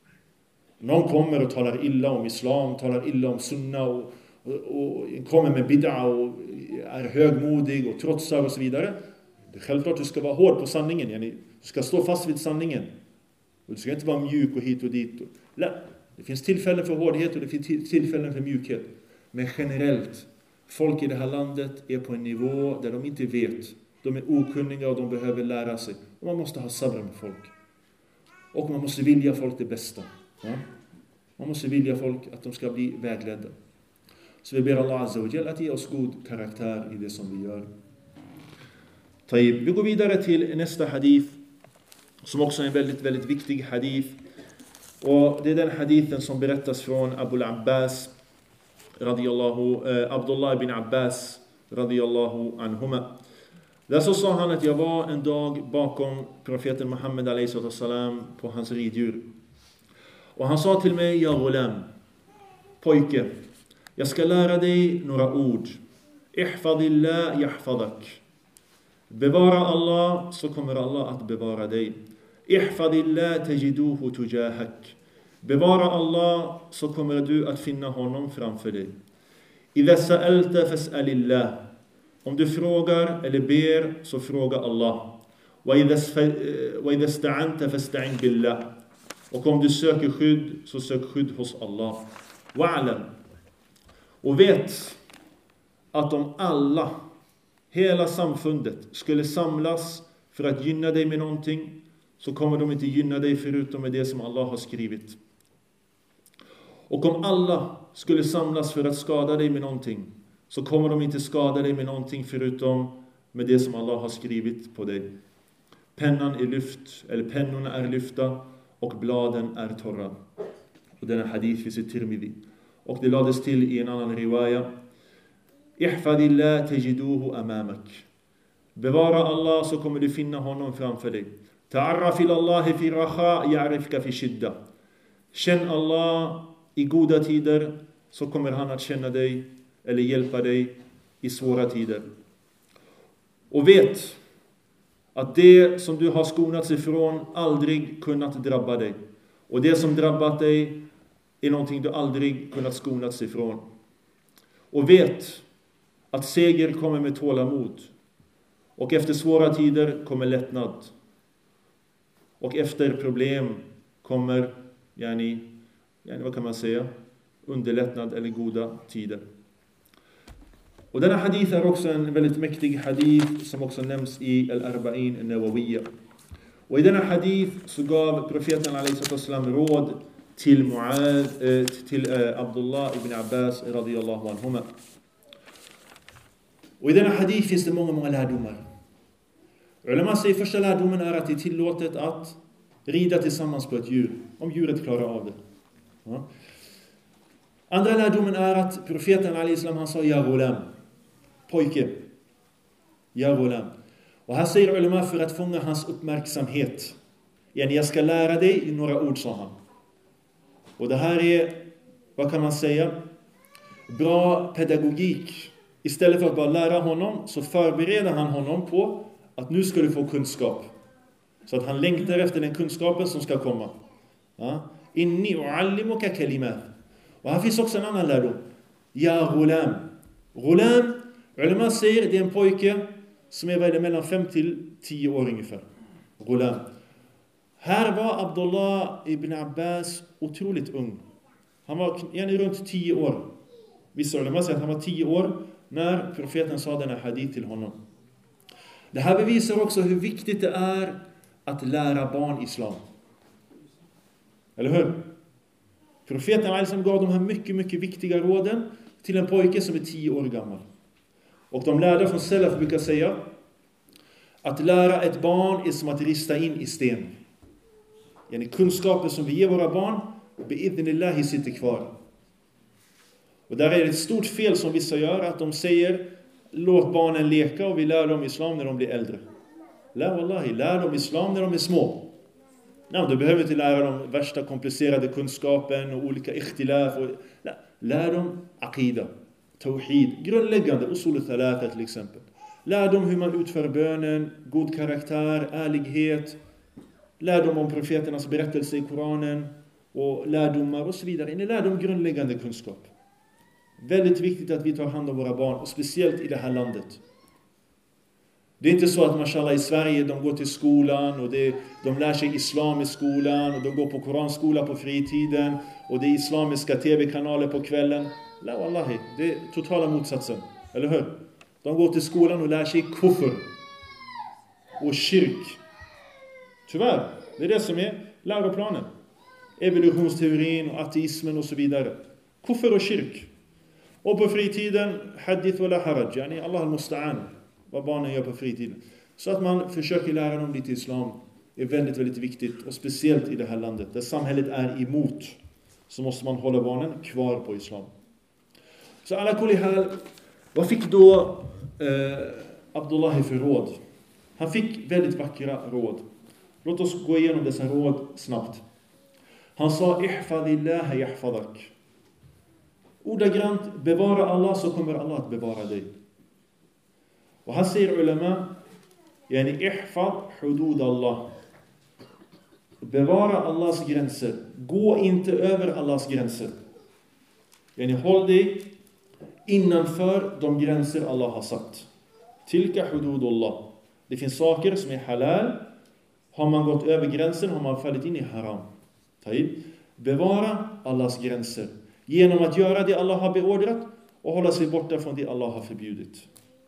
Någon kommer och talar illa om islam, talar illa om sunna och, och, och kommer med bid'a och är högmodig och trotsar och så vidare. Det är självklart att du ska vara hård på sanningen. Du ska stå fast vid sanningen. Och du ska inte vara mjuk och hit och dit. Det finns tillfällen för hårdhet och det finns tillfällen för mjukhet. Men generellt, folk i det här landet är på en nivå där de inte vet. De är okunniga och de behöver lära sig. Och man måste ha sabr med folk. Och man måste vilja folk det bästa. Ja? Man måste vilja folk att de ska bli vägledda. Så vi ber Allah Azza wa Jal att ge oss god karaktär i det som vi gör. Taib. Vi går vidare till nästa hadith, som också är en väldigt, väldigt viktig hadith. Och det är den hadithen som berättas från Abu Abbas radiyallahu, eh, Abdullah ibn Abbas radiyallahu anhuma. Där så sa han att jag var en dag bakom profeten Muhammed alayhi salam på hans riddjur. Och han sa till mig, ja ghulam, pojke, jag ska lära dig några ord. Ihfadillah yahfadak. Bevara Allah, så kommer Allah att bevara dig. Ihfadillah tajiduhu tujahak. Bevara Allah, så kommer du att finna honom framför dig. Idha sa'alta fas'alillah. Om du frågar eller ber, så fråga Allah. Wa idha ista'anta fasta'in billah. Och om du söker skydd, så sök skydd hos Allah. Wa'alam. Och vet att om alla, hela samfundet, skulle samlas för att gynna dig med någonting, så kommer de inte gynna dig förutom med det som Allah har skrivit. Och om alla skulle samlas för att skada dig med någonting, så kommer de inte skada dig med någonting förutom med det som Allah har skrivit på dig. Pennan är lyft, eller pennorna är lyfta, och bladen är torra. Och denna hadith finns i Tirmidhi. Och det lades till i en annan riwaya. Ihfadillah tajiduhu amamak. Bevara Allah, så kommer du finna honom framför dig. Ta'arraf ila Allah fi raha ya'rifka fi shidda. Känn Allah i goda tider, så kommer han att känna dig eller hjälpa dig i svåra tider. Och vet att det som du har skonats ifrån aldrig kunnat drabba dig. Och det som drabbat dig är någonting du aldrig kunnat skonats ifrån. Och vet att seger kommer med tålamod. Och efter svåra tider kommer lättnad. Och efter problem kommer, yani, yani, vad kan man säga? Underlättnad eller goda tider. Och denna hadith är också en väldigt mäktig hadith som också nämns i Al-Arba'in al-Nawawiyya. Och i denna hadith så gav profeten alayhi sallam råd till Mu'ad, till Abdullah ibn Abbas radiyallahu anhuma. Och i denna hadith finns det många, många lärdomar. Ulama säger första lärdomen är att det är tillåtet att rida tillsammans på ett djur, om djuret klarar av det. Ja. Andra lärdomen är att profeten alayhi sallam, han sa ja ghulam, pojke, ja ghulam. Och här säger ulama för att fånga hans uppmärksamhet. Yani, jag ska lära dig i några ord, sa han. Och det här är, vad kan man säga? bra pedagogik. Istället för att bara lära honom så förbereder han honom på att nu ska du få kunskap. Så att han längtar efter den kunskapen som ska komma. Ja? Inni u'allimuka kalimat. Och här finns också en annan lärdom. Ja ghulam. Ghulam, ulama säger det är en pojke som är väl mellan fem till tio år ungefär. Ghulam. Här var Abdullah ibn Abbas otroligt ung. Han var gärna runt tio år. Vissa ulama säger att han var tio år när profeten sa denna hadith till honom. Det här bevisar också hur viktigt det är att lära barn islam. Eller hur? Profeten Al-Islam gav de här mycket, mycket viktiga råden till en pojke som är tio år gammal. Och de lärde från Salaf brukar säga att lära ett barn är som att rista in i sten. Yani kunskaper som vi ger våra barn bi'idhnillahi sitter kvar. Och där är det ett stort fel som vissa gör, att de säger låt barnen leka och vi lär dem islam när de blir äldre. La wallahi, lär dem islam när de är små. Nej, du behöver inte lära dem värsta komplicerade kunskapen och olika ikhtilaf. Och, nej, lär dem aqida, tawhid, grundläggande, usul thalatha till exempel. Lär dem hur man utför bönen, god karaktär, ärlighet. Lär dem om profeternas berättelse i Koranen och lärdomar och så vidare. Ni lär dem grundläggande kunskap. Väldigt viktigt att vi tar hand om våra barn, och speciellt i det här landet. Det är inte så att mashallah i Sverige de går till skolan och det, de lär sig islam i skolan och de går på koranskola på fritiden och det är islamiska tv-kanaler på kvällen. La wallahi, det är totala motsatsen. Eller hur? De går till skolan och lär sig kufr och kyrk. Tyvärr, det är det som är läroplanen. Evolutionsteorin och ateismen och så vidare. Kufr och kyrk. Och på fritiden, hadith wala haraj, yani Allah al-musta'an, vad barnen gör på fritiden. Så att man försöker lära dem lite islam är väldigt, väldigt viktigt. Och speciellt i det här landet, där samhället är emot, så måste man hålla barnen kvar på islam. Så alla kulli hal, vad fick då eh, Abdullah för råd? Han fick väldigt vackra råd. Låt oss gå igenom dessa råd snabbt. Han sa, ihfadillah yahfadak. Ordagrant, bevara Allah så kommer Allah att bevara dig. Och här säger ulama, yani ihfad hudud Allah. Bevara Allahs gränser. Gå inte över Allahs gränser. Yani håll dig innanför de gränser Allah har satt. Tilka hududullah. Det finns saker som är halal. Har man gått över gränsen har man fallit in i haram. Taib. Bevara Allahs gränser. Genom att göra det Allah har beordrat och hålla sig borta från det Allah har förbjudit.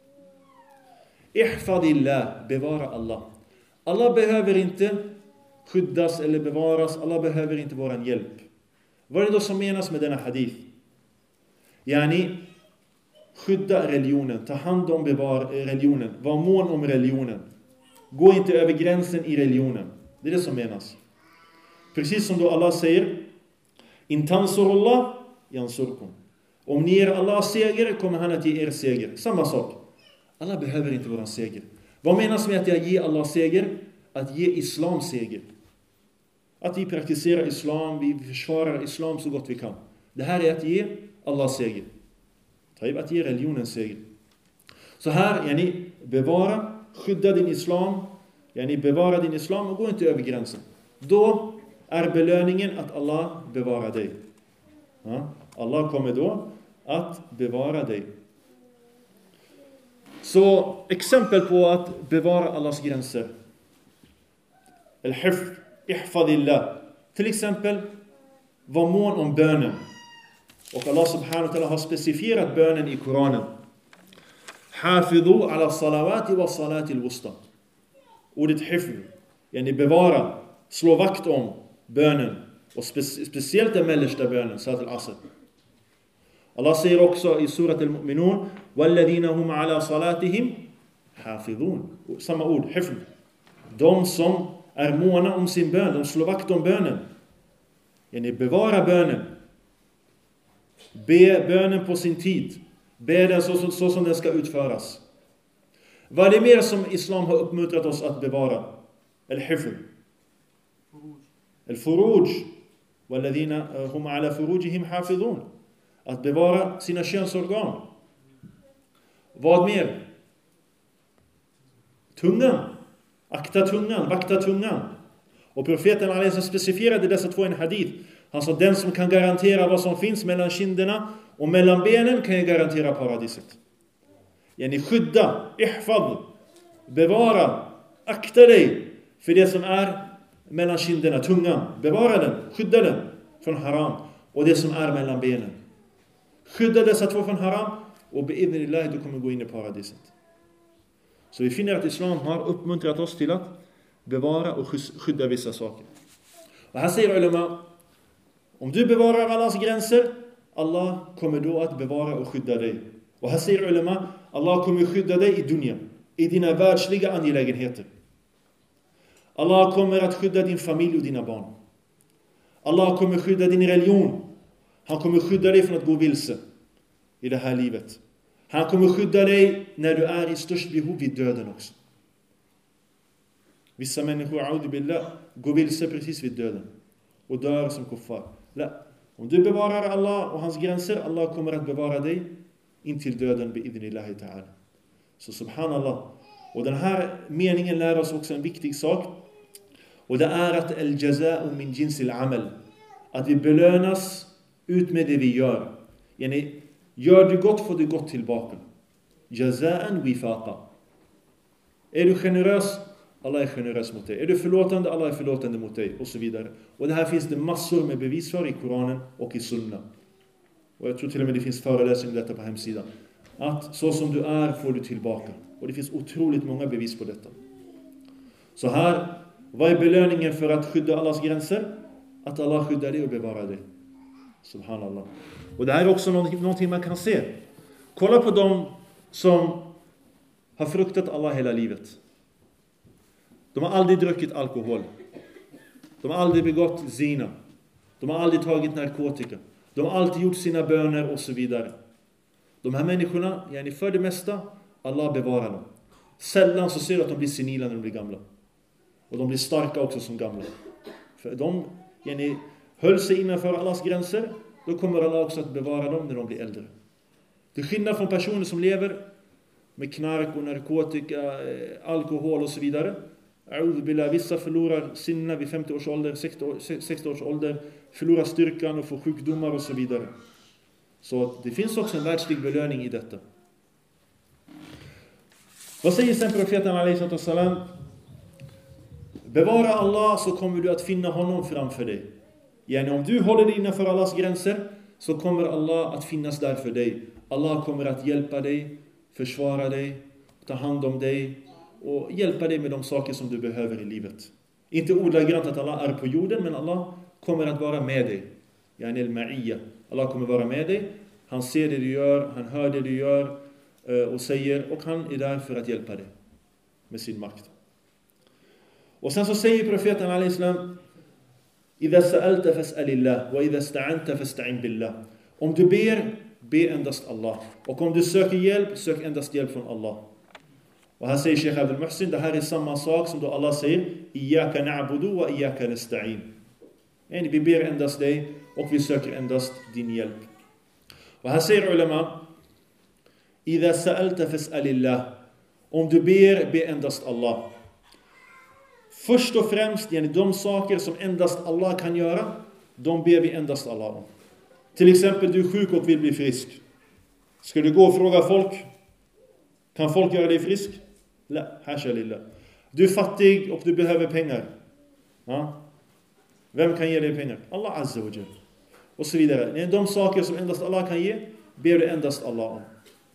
Ihfadillah, bevara Allah. Allah behöver inte skyddas eller bevaras. Allah behöver inte våran hjälp. Vad är det då som menas med denna hadith? Yani, skydda religionen. Ta hand om bevar religionen. Var mån om religionen. Gå inte över gränsen i religionen. Det är det som menas. Precis som då Allah säger, in tansurullah yansurkum. Om ni ger Allah seger kommer han att ge er seger. Samma sak. Allah behöver inte våran seger. Vad menas med att jag ger Allah seger? Att ge islam seger. Att vi praktiserar islam, vi försvarar islam så gott vi kan. Det här är att ge Allah seger. Att ge religionen seger. Så här, yani, bevara, skydda din islam. Yani, bevara din islam och gå inte över gränsen. Då är belöningen att Allah bevarar dig. Ja? Allah kommer då att bevara dig. Så exempel på att bevara Allahs gränser. Al-hifz, ihfadillah. Till exempel, var mån om bönen. Och Allah subhanahu wa ta'ala har specifierat bönen i Koranen. Hafidhu ala salawati wa salati al-wusta. Ordet hifz, yani bevara, slå vakt om bönen. Och spe- speciellt den mellersta bönen, salat al-asr. Allah säger också i surat al-mu'minun, walladhina hum ala salatihim hafidhun. Samma ord, hifz. De som är måna om sin bön, de slår vakt om bönen. Yani bevara bönen. Be bönen på sin tid. Be den så, så, så som den ska utföras. Vad är det mer som islam har uppmuntrat oss att bevara? Al-hifz. Al-furuj. Walladhina hum ala furujihim hafidhun. Att bevara sina könsorgan. Vad mer? Tungan. Akta tungan, vakta tungan. Och profeten Alisa specificerade dessa två i en hadith. Han sa, den som kan garantera vad som finns mellan kinderna och mellan benen kan ju garantera paradiset. Yani skydda, ihfad, bevara, akta dig för det som är mellan kinderna, tungan. Bevara den, skydda den från haram. Och det som är mellan benen. Skydda dessa två från haram och bi'idhnillah du kommer gå in i paradiset. Så vi finner att islam har uppmuntrat oss till att bevara och skydda vissa saker. Och här säger ulema, om du bevarar Allahs gränser, Allah kommer då att bevara och skydda dig. Och här säger ulema, Allah kommer skydda dig i dunya, i dina världsliga angelägenheter. Allah kommer att skydda din familj och dina barn. Allah kommer skydda din religion. Han kommer skydda dig från att gå vilse i det här livet. Han kommer skydda dig när du är i störst behov vid döden också. Vissa människor, a'udhu billah, går vilse precis vid döden och dör som kuffar. La. Om du bevarar Allah och hans gränser, Allah kommer att bevara dig in till döden bi'idhnillahi ta'ala. Så subhanallah. Och den här meningen lär oss också en viktig sak. Och det är att al-jaza'u min jinsil amal. Att vi belönas ut med det vi gör. Yani, gör du gott får du gott tillbaka. Jaza'an wifaqa. Är du generös, Allah är generös mot dig. Är du förlåtande, Allah är förlåtande mot dig. Och så vidare. Och det här finns det massor med bevis för i Koranen och i Sunna. Och jag tror till och med det finns föreläsningar detta på hemsidan. Att så som du är får du tillbaka. Och det finns otroligt många bevis på detta. Så här, vad är belöningen för att skydda Allahs gränser? Att Allah skyddar dig och bevarar dig. Subhanallah. Och det här är också någonting, någonting man kan se. Kolla på dem som har fruktat Allah hela livet. De har aldrig druckit alkohol. De har aldrig begått zina. De har aldrig tagit narkotika. De har alltid gjort sina böner och så vidare. De här människorna, yani för det mesta, Allah bevarar dem. Sällan så ser du att de blir senila när de blir gamla. Och de blir starka också som gamla. För de yani, höll sig innanför Allahs gränser, då kommer Allah också att bevara dem när de blir äldre. Till skillnad från personer som lever med knark och narkotika, alkohol och så vidare. Vissa förlorar sinna vid femtio års ålder, sextio års ålder, förlorar styrkan och får sjukdomar och så vidare. Så det finns också en världslig belöning i detta. Vad säger sen profeten alaihi salam? Bevara Allah så kommer du att finna honom framför dig. Yani om du håller dig innanför Allahs gränser så kommer Allah att finnas där för dig. Allah kommer att hjälpa dig, försvara dig, ta hand om dig och hjälpa dig med de saker som du behöver i livet. Inte ordagrant att Allah är på jorden, men Allah kommer att vara med dig. Yani al-ma'iyya. Allah kommer vara med dig. Han ser det du gör, han hör det du gör och säger, och han är där för att hjälpa dig med sin makt. Och sen så säger profeten al-Islam: "Idha sa'alta fas'alillah wa idha ista'anta fasta'in billah." Om du ber, be endast Allah. Och om du söker hjälp, sök endast hjälp från Allah. Och här säger Sheikh Abdul Muhsin, det här är samma sak som då Allah säger: "Iyyaka na'budu wa iyyaka nasta'in." Yani vi ber endast dig och vi söker endast din hjälp. Och här säger ulema: "Idha sa'alta fas'alillah." Om du ber, be endast Allah. Först och främst, yani de saker som endast Allah kan göra, de ber vi endast Allah om. Till exempel, du är sjuk och vill bli frisk. Ska du gå och fråga folk? Kan folk göra dig frisk? La, hasha lillah. Du är fattig och du behöver pengar. Ja? Vem kan ge dig pengar? Allah azza wa jalla. Och så vidare. De saker som endast Allah kan ge, ber du endast Allah om.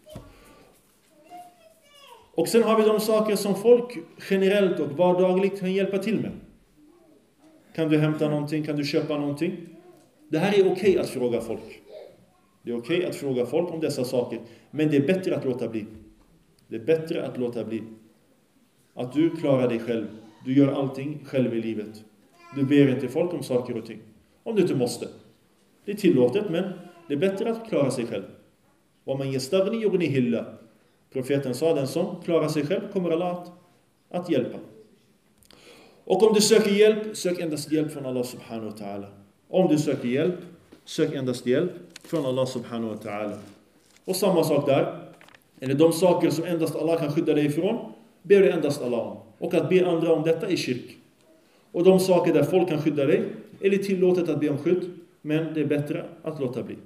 Och sen har vi de saker som folk generellt och vardagligt kan hjälpa till med. Kan du hämta någonting? Kan du köpa någonting? Det här är okej okay att fråga folk. Det är okej okay att fråga folk om dessa saker. Men det är bättre att låta bli. Det är bättre att låta bli. Att du klarar dig själv. Du gör allting själv i livet. Du ber inte folk om saker och ting. Om du inte måste. Det är tillåtet, men det är bättre att klara sig själv. Om man yastaghni yughnihillah. Profeten sa, den som klarar sig själv kommer Allah att, att hjälpa. Och om du söker hjälp, sök endast hjälp från Allah subhanahu wa ta'ala. Om du söker hjälp, sök endast hjälp från Allah subhanahu wa ta'ala. Och samma sak där. Eller de saker som endast Allah kan skydda dig ifrån, ber du endast Allah om. Och att be andra om detta är kyrk. Och de saker där folk kan skydda dig, är det tillåtet att be om skydd, men det är bättre att låta bli.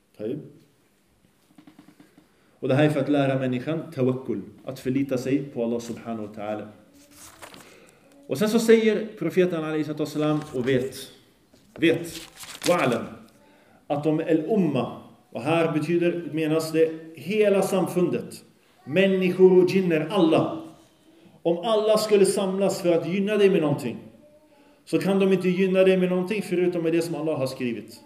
Och det här är för att lära människan tawakkul, att förlita sig på Allah subhanahu wa ta'ala. Och sen så säger profeten alayhi salam, och vet, vet, wa'alam, att de el-umma, och här betyder, menas det hela samfundet, människor och jinner, alla. Om alla skulle samlas för att gynna dig med någonting, så kan de inte gynna dig med någonting förutom med det som Allah har skrivit.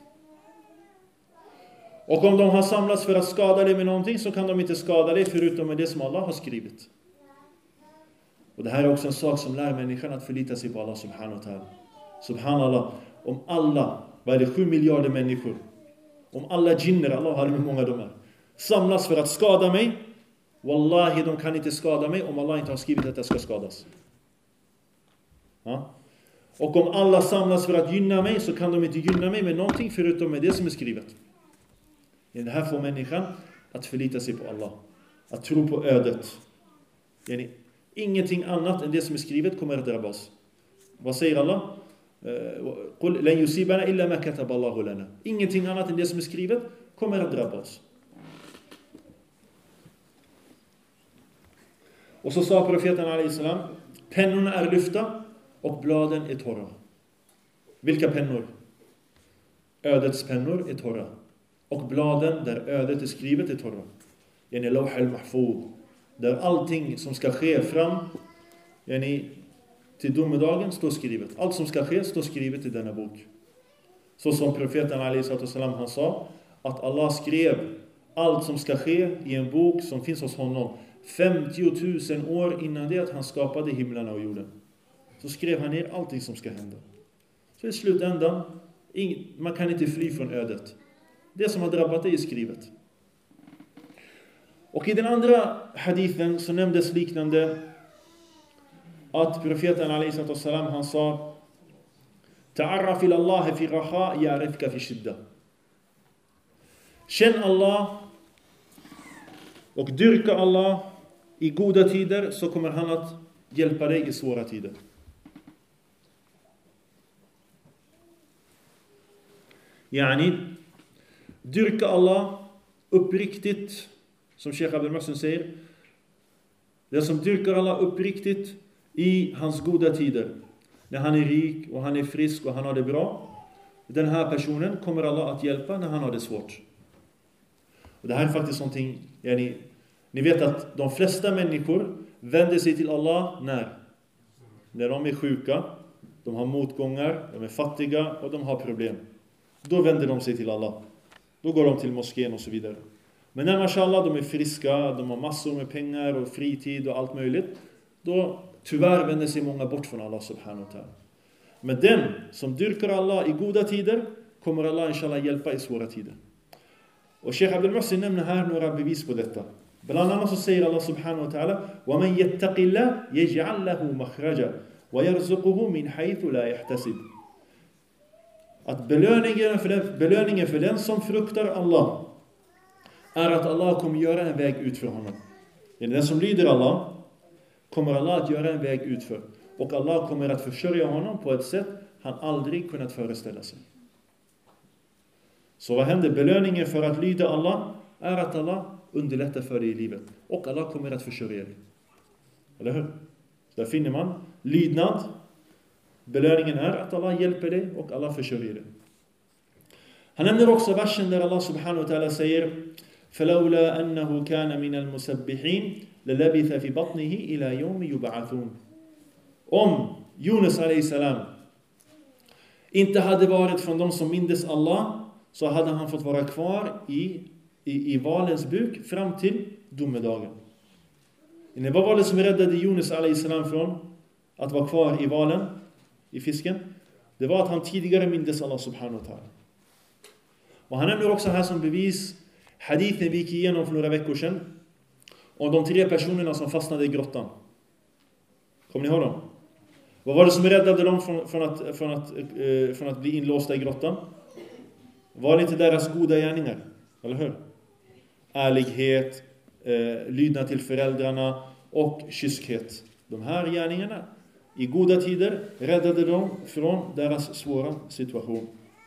Och om de har samlats för att skada dig med någonting, så kan de inte skada dig förutom med det som Allah har skrivit. Och det här är också en sak som lär människan att förlita sig på Allah subhanahu wa ta'ala. Subhanallah, om alla, vad är det, sju miljarder människor, om alla jinner, Allah har hur många de är, samlas för att skada mig, wallahi, de kan inte skada mig om Allah inte har skrivit att jag ska skadas. Ja? Och om alla samlas för att gynna mig, så kan de inte gynna mig med någonting förutom med det som är skrivet. Det här får människan att förlita sig på Allah, att tro på ödet. Ingenting annat än det som är skrivet kommer att drabba oss. Vad säger Allah? Ingenting annat än det som är skrivet kommer att drabba oss. Och så sa profeten alayhi salam, pennorna är lyfta och bladen är torra. Vilka pennor? Ödets pennor är torra. Och bladen där ödet är skrivet är torra. Yani lawh al-mahfuz. Där allting som ska ske fram, yani till domedagen, står skrivet. Allt som ska ske står skrivet i denna bok. Så som profeten alayhi salam, han sa att Allah skrev allt som ska ske i en bok som finns hos honom femtio tusen år innan det att han skapade himlarna och jorden. Så skrev han ner allting som ska hända. Så i slutändan, man kan inte fly från ödet. Det som har drabbat dig är skrivet. Och i den andra hadithen så nämndes liknande att profeten alayhi salam, han sa ta'arraf ila Allah fi raha ya'rifka fi shidda. Känn Allah och dyrka Allah i goda tider, så kommer han att hjälpa dig i svåra tider. Yani dyrka Allah uppriktigt, som Sheikh Abdul Muhsin säger. Den som dyrkar Allah uppriktigt i hans goda tider, när han är rik och han är frisk och han har det bra, den här personen kommer Allah att hjälpa när han har det svårt. Och det här är faktiskt någonting, yani, ni vet att de flesta människor vänder sig till Allah när? När de är sjuka, de har motgångar, de är fattiga och de har problem. Då vänder de sig till Allah. Då går de till moskén och så vidare. Men när mashallah de är friska, de har massor med pengar och fritid och allt möjligt, då tyvärr vänder sig många bort från Allah subhanahu wa ta'ala. Men den som dyrkar Allah i goda tider, kommer Allah inshallah hjälpa i svåra tider. Och Sheikh Abdul Muhsin nämner här några bevis på detta. Bland annat så säger Allah subhanahu wa ta'ala: وَمَنْ يَتَّقِ اللَّهِ يَجْعَلْ لَهُ مَخْرَجًا وَيَرْزُقُهُ مِنْ حَيْثُ لَا يَحْتَسِبُ. Att belöningen för, den, belöningen för den som fruktar Allah är att Allah kommer göra en väg ut för honom. Den som lyder Allah kommer Allah att göra en väg ut för. Och Allah kommer att försörja honom på ett sätt han aldrig kunnat föreställa sig. Så vad händer? Belöningen för att lyda Allah är att Allah underlättar för dig i livet. Och Allah kommer att försörja dig. Eller hur? Så där finner man lydnad. Belöningen är att Allah hjälper dig och Allah försörjer dig. Han nämner också versen där Allah subhanahu wa ta'ala säger: فَلَوْلَا أَنَّهُ كَانَ مِنَ الْمُسَبِّحِينَ لَلَبِثَ فِي بَطْنِهِ إِلَى يَوْمِ يُبْعَثُونَ. Om Yunus alayhi salam inte hade varit från de som mindes Allah, så hade han fått vara kvar i, i, i valens buk fram till domedagen. Vad var det som räddade Yunus alayhi salam från att vara kvar i valen, i fisken? Det var att han tidigare mindes Allah subhanahu wa ta'ala. Och han nämner också här som bevis hadithen vi gick igenom för några veckor sedan om de tre personerna som fastnade i grottan. Kommer ni ihåg dem? Vad var det som räddade dem från, från, att, från, att, eh, från att bli inlåsta i grottan? Var det inte deras goda gärningar? Eller hur? Ärlighet, eh, lydnad till föräldrarna och kyskhet. De här gärningarna i goda tider räddade dem från deras svåra situation.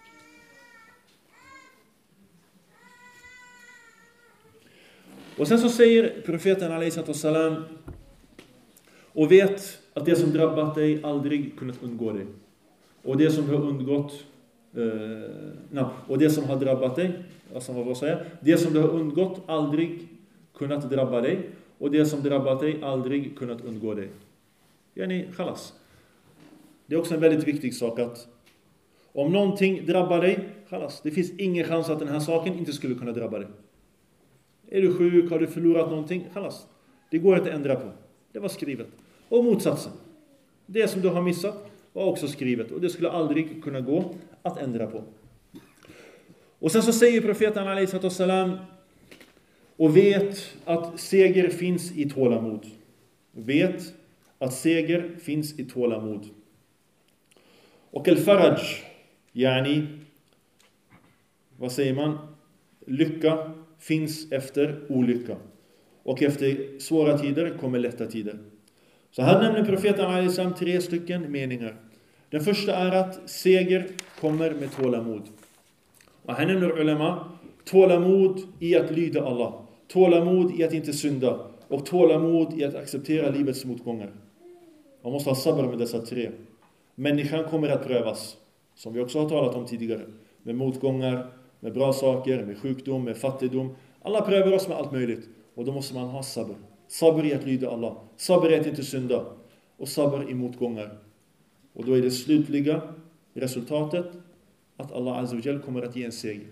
Och sen så säger profeten alaihi salam, och vet att det som drabbat dig aldrig kunnat undgå dig. Och det som har undgått eh, no, och det som har drabbat dig, alltså vad jag säger, det som du har undgått aldrig kunnat drabba dig, och det som drabbat dig aldrig kunnat undgå dig. Yani khalas. Det är också en väldigt viktig sak att om någonting drabbar dig, khalas, det finns ingen chans att den här saken inte skulle kunna drabba dig. Är du sjuk, har du förlorat någonting, khalas. Det går inte att ändra på. Det var skrivet. Och motsatsen. Det som du har missat var också skrivet. Och det skulle aldrig kunna gå att ändra på. Och sen så säger profeten alaihi salam, och vet att seger finns i tålamod. Vet att seger finns i tålamod. Och al-faraj, yani, vad säger man? Lycka finns efter olycka. Och efter svåra tider kommer lätta tider. Så här nämner profeten alaihi salam tre stycken meningar. Den första är att seger kommer med tålamod. Och här nämner ulema tålamod i att lyda Allah. Tålamod i att inte synda. Och tålamod i att acceptera livets motgångar. Man måste ha sabr med dessa tre. Människan kommer att prövas. Som vi också har talat om tidigare. Med motgångar, med bra saker, med sjukdom, med fattigdom. Alla prövar oss med allt möjligt. Och då måste man ha sabr. Sabr i att lyda Allah. Sabr i att inte synda. Och sabr i motgångar. Och då är det slutliga resultatet att Allah Azza wa Jal kommer att ge en seger.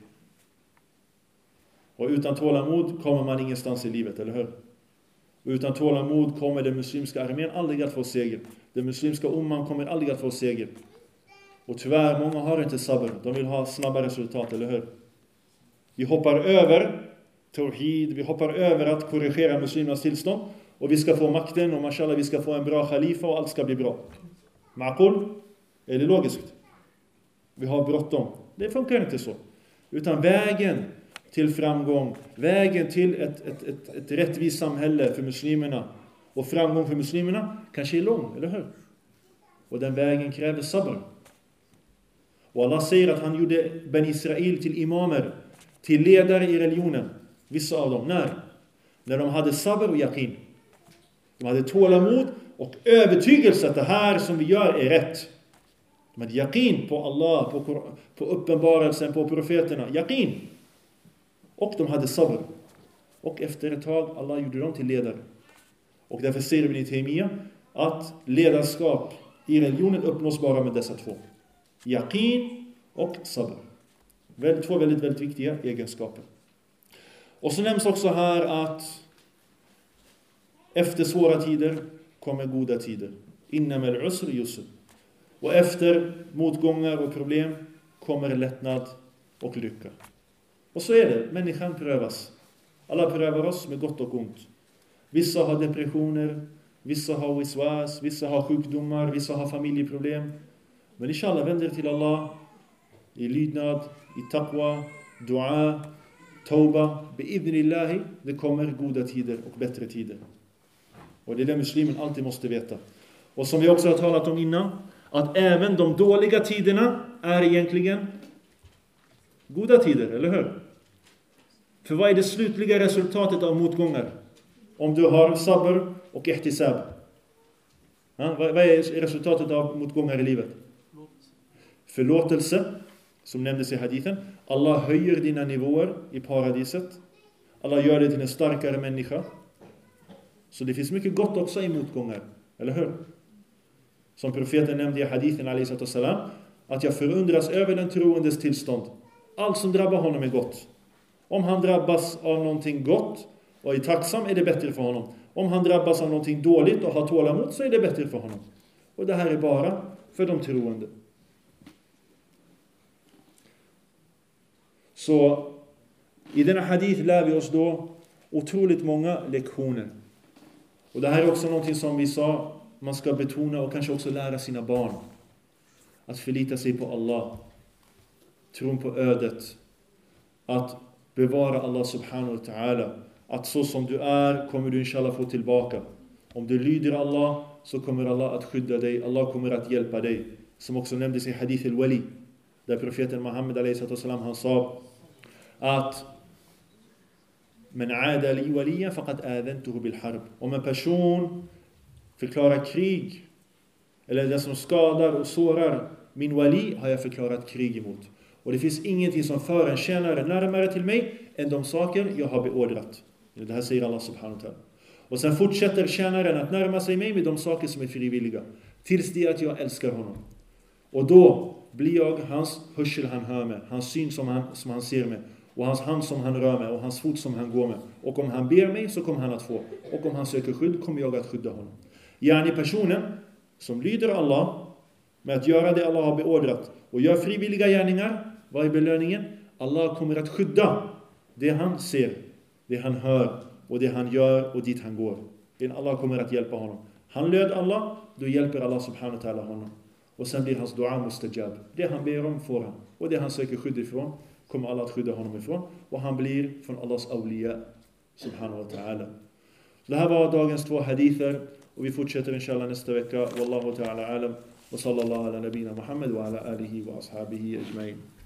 Och utan tålamod kommer man ingenstans i livet, eller hur? Och utan tålamod kommer den muslimska armén aldrig att få seger. Den muslimska umman kommer aldrig att få seger. Och tyvärr, många har inte sabr. De vill ha snabba resultat, eller hur? Vi hoppar över tawhid, vi hoppar över att korrigera muslimernas tillstånd. Och vi ska få makten och mashallah vi ska få en bra khalifa och allt ska bli bra. Ma'qul? Är det logiskt? Vi har bråttom. Det funkar inte så. Utan vägen till framgång, vägen till ett, ett, ett, ett rättvist samhälle för muslimerna och framgång för muslimerna kanske är lång, eller hur? Och den vägen kräver sabr. Och Allah säger att han gjorde Ben Israel till imamer, till ledare i religionen. Vissa av dem, när? När de hade sabr och yaqin. De hade tålamod och övertygelse att det här som vi gör är rätt. De hade yaqin på Allah, på, på uppenbarelsen, på profeterna. Yaqin. Och de hade sabr. Och efter ett tag, Allah gjorde dem till ledare. Och därför säger vi i Taymiyyah att ledarskap i religionen uppnås bara med dessa två. Yaqin och sabr. Två väldigt, väldigt viktiga egenskaper. Och så nämns också här att efter svåra tider kommer goda tider. Innamal usr yusr. Och efter motgångar och problem kommer lättnad och lycka. Och så är det. Människan prövas. Alla prövar oss med gott och ont. Vissa har depressioner. Vissa har wiswas. Vissa har sjukdomar. Vissa har familjeproblem. Men inshallah vänder till Allah i lydnad, i taqwa, dua, tauba. Bi'idhnillahi, det kommer goda tider och bättre tider. Och det är det muslimen alltid måste veta. Och som vi också har talat om innan, att även de dåliga tiderna är egentligen goda tider, eller hur? För vad är det slutliga resultatet av motgångar? Om du har sabr och ihtisab. Ja, vad är resultatet av motgångar i livet? Förlåtelse, som nämndes i hadithen. Allah höjer dina nivåer i paradiset. Allah gör dig till en starkare människa. Så det finns mycket gott också i motgångar, eller hur? Som profeten nämnde i hadithen alaihi salam, att jag förundras över den troendes tillstånd. Allt som drabbar honom är gott. Om han drabbas av någonting gott och är tacksam är det bättre för honom. Om han drabbas av någonting dåligt och har tålamod så är det bättre för honom. Och det här är bara för de troende. Så i denna hadith lär vi oss då otroligt många lektioner. Och det här är också någonting som vi sa man ska betona och kanske också lära sina barn. Att förlita sig på Allah. Tron på ödet. att bevara Allah subhanahu wa ta'ala. Att så som du är kommer du inshallah få tillbaka. Om du lyder Allah så kommer Allah att skydda dig. Allah kommer att hjälpa dig. Som också nämndes i hadith al-Wali. Där profeten Muhammed alayhi salam han sa att men aada li waliyan faqad aadhantuhu bil harb. Om en person förklarar krig eller den som skadar och sårar min wali har jag förklarat krig emot. Och det finns ingenting som för en tjänare närmare till mig än de saker jag har beordrat. Det här säger Allah subhanahu wa ta'ala. Och sen fortsätter tjänaren att närma sig mig med de saker som är frivilliga. Tills det att jag älskar honom. Och då blir jag hans hörsel han hör med. Hans syn som han, som han ser med. Och hans hand som han rör med. Och hans fot som han går med. Och om han ber mig så kommer han att få. Och om han söker skydd kommer jag att skydda honom. Yani personen som lyder Allah med att göra det Allah har beordrat. Och gör frivilliga gärningar. Vad är belöningen? Allah kommer att skydda det han ser. Det han hör. Och det han gör och dit han går. Allah kommer att hjälpa honom. Han löd Allah. Då hjälper Allah subhanahu wa ta'ala honom. Och sen blir hans dua mustajab. Det han ber om får han. Och det han söker skydd ifrån kommer Allah att skydda honom ifrån. Och han blir från Allahs awliya subhanahu wa ta'ala. Det här var dagens två hadither. Och vi fortsätter inshallah nästa vecka. Wallahu ta'ala alam. Wa sallallahu ala nabina Muhammad wa ala alihi wa ashabihi ajma'in.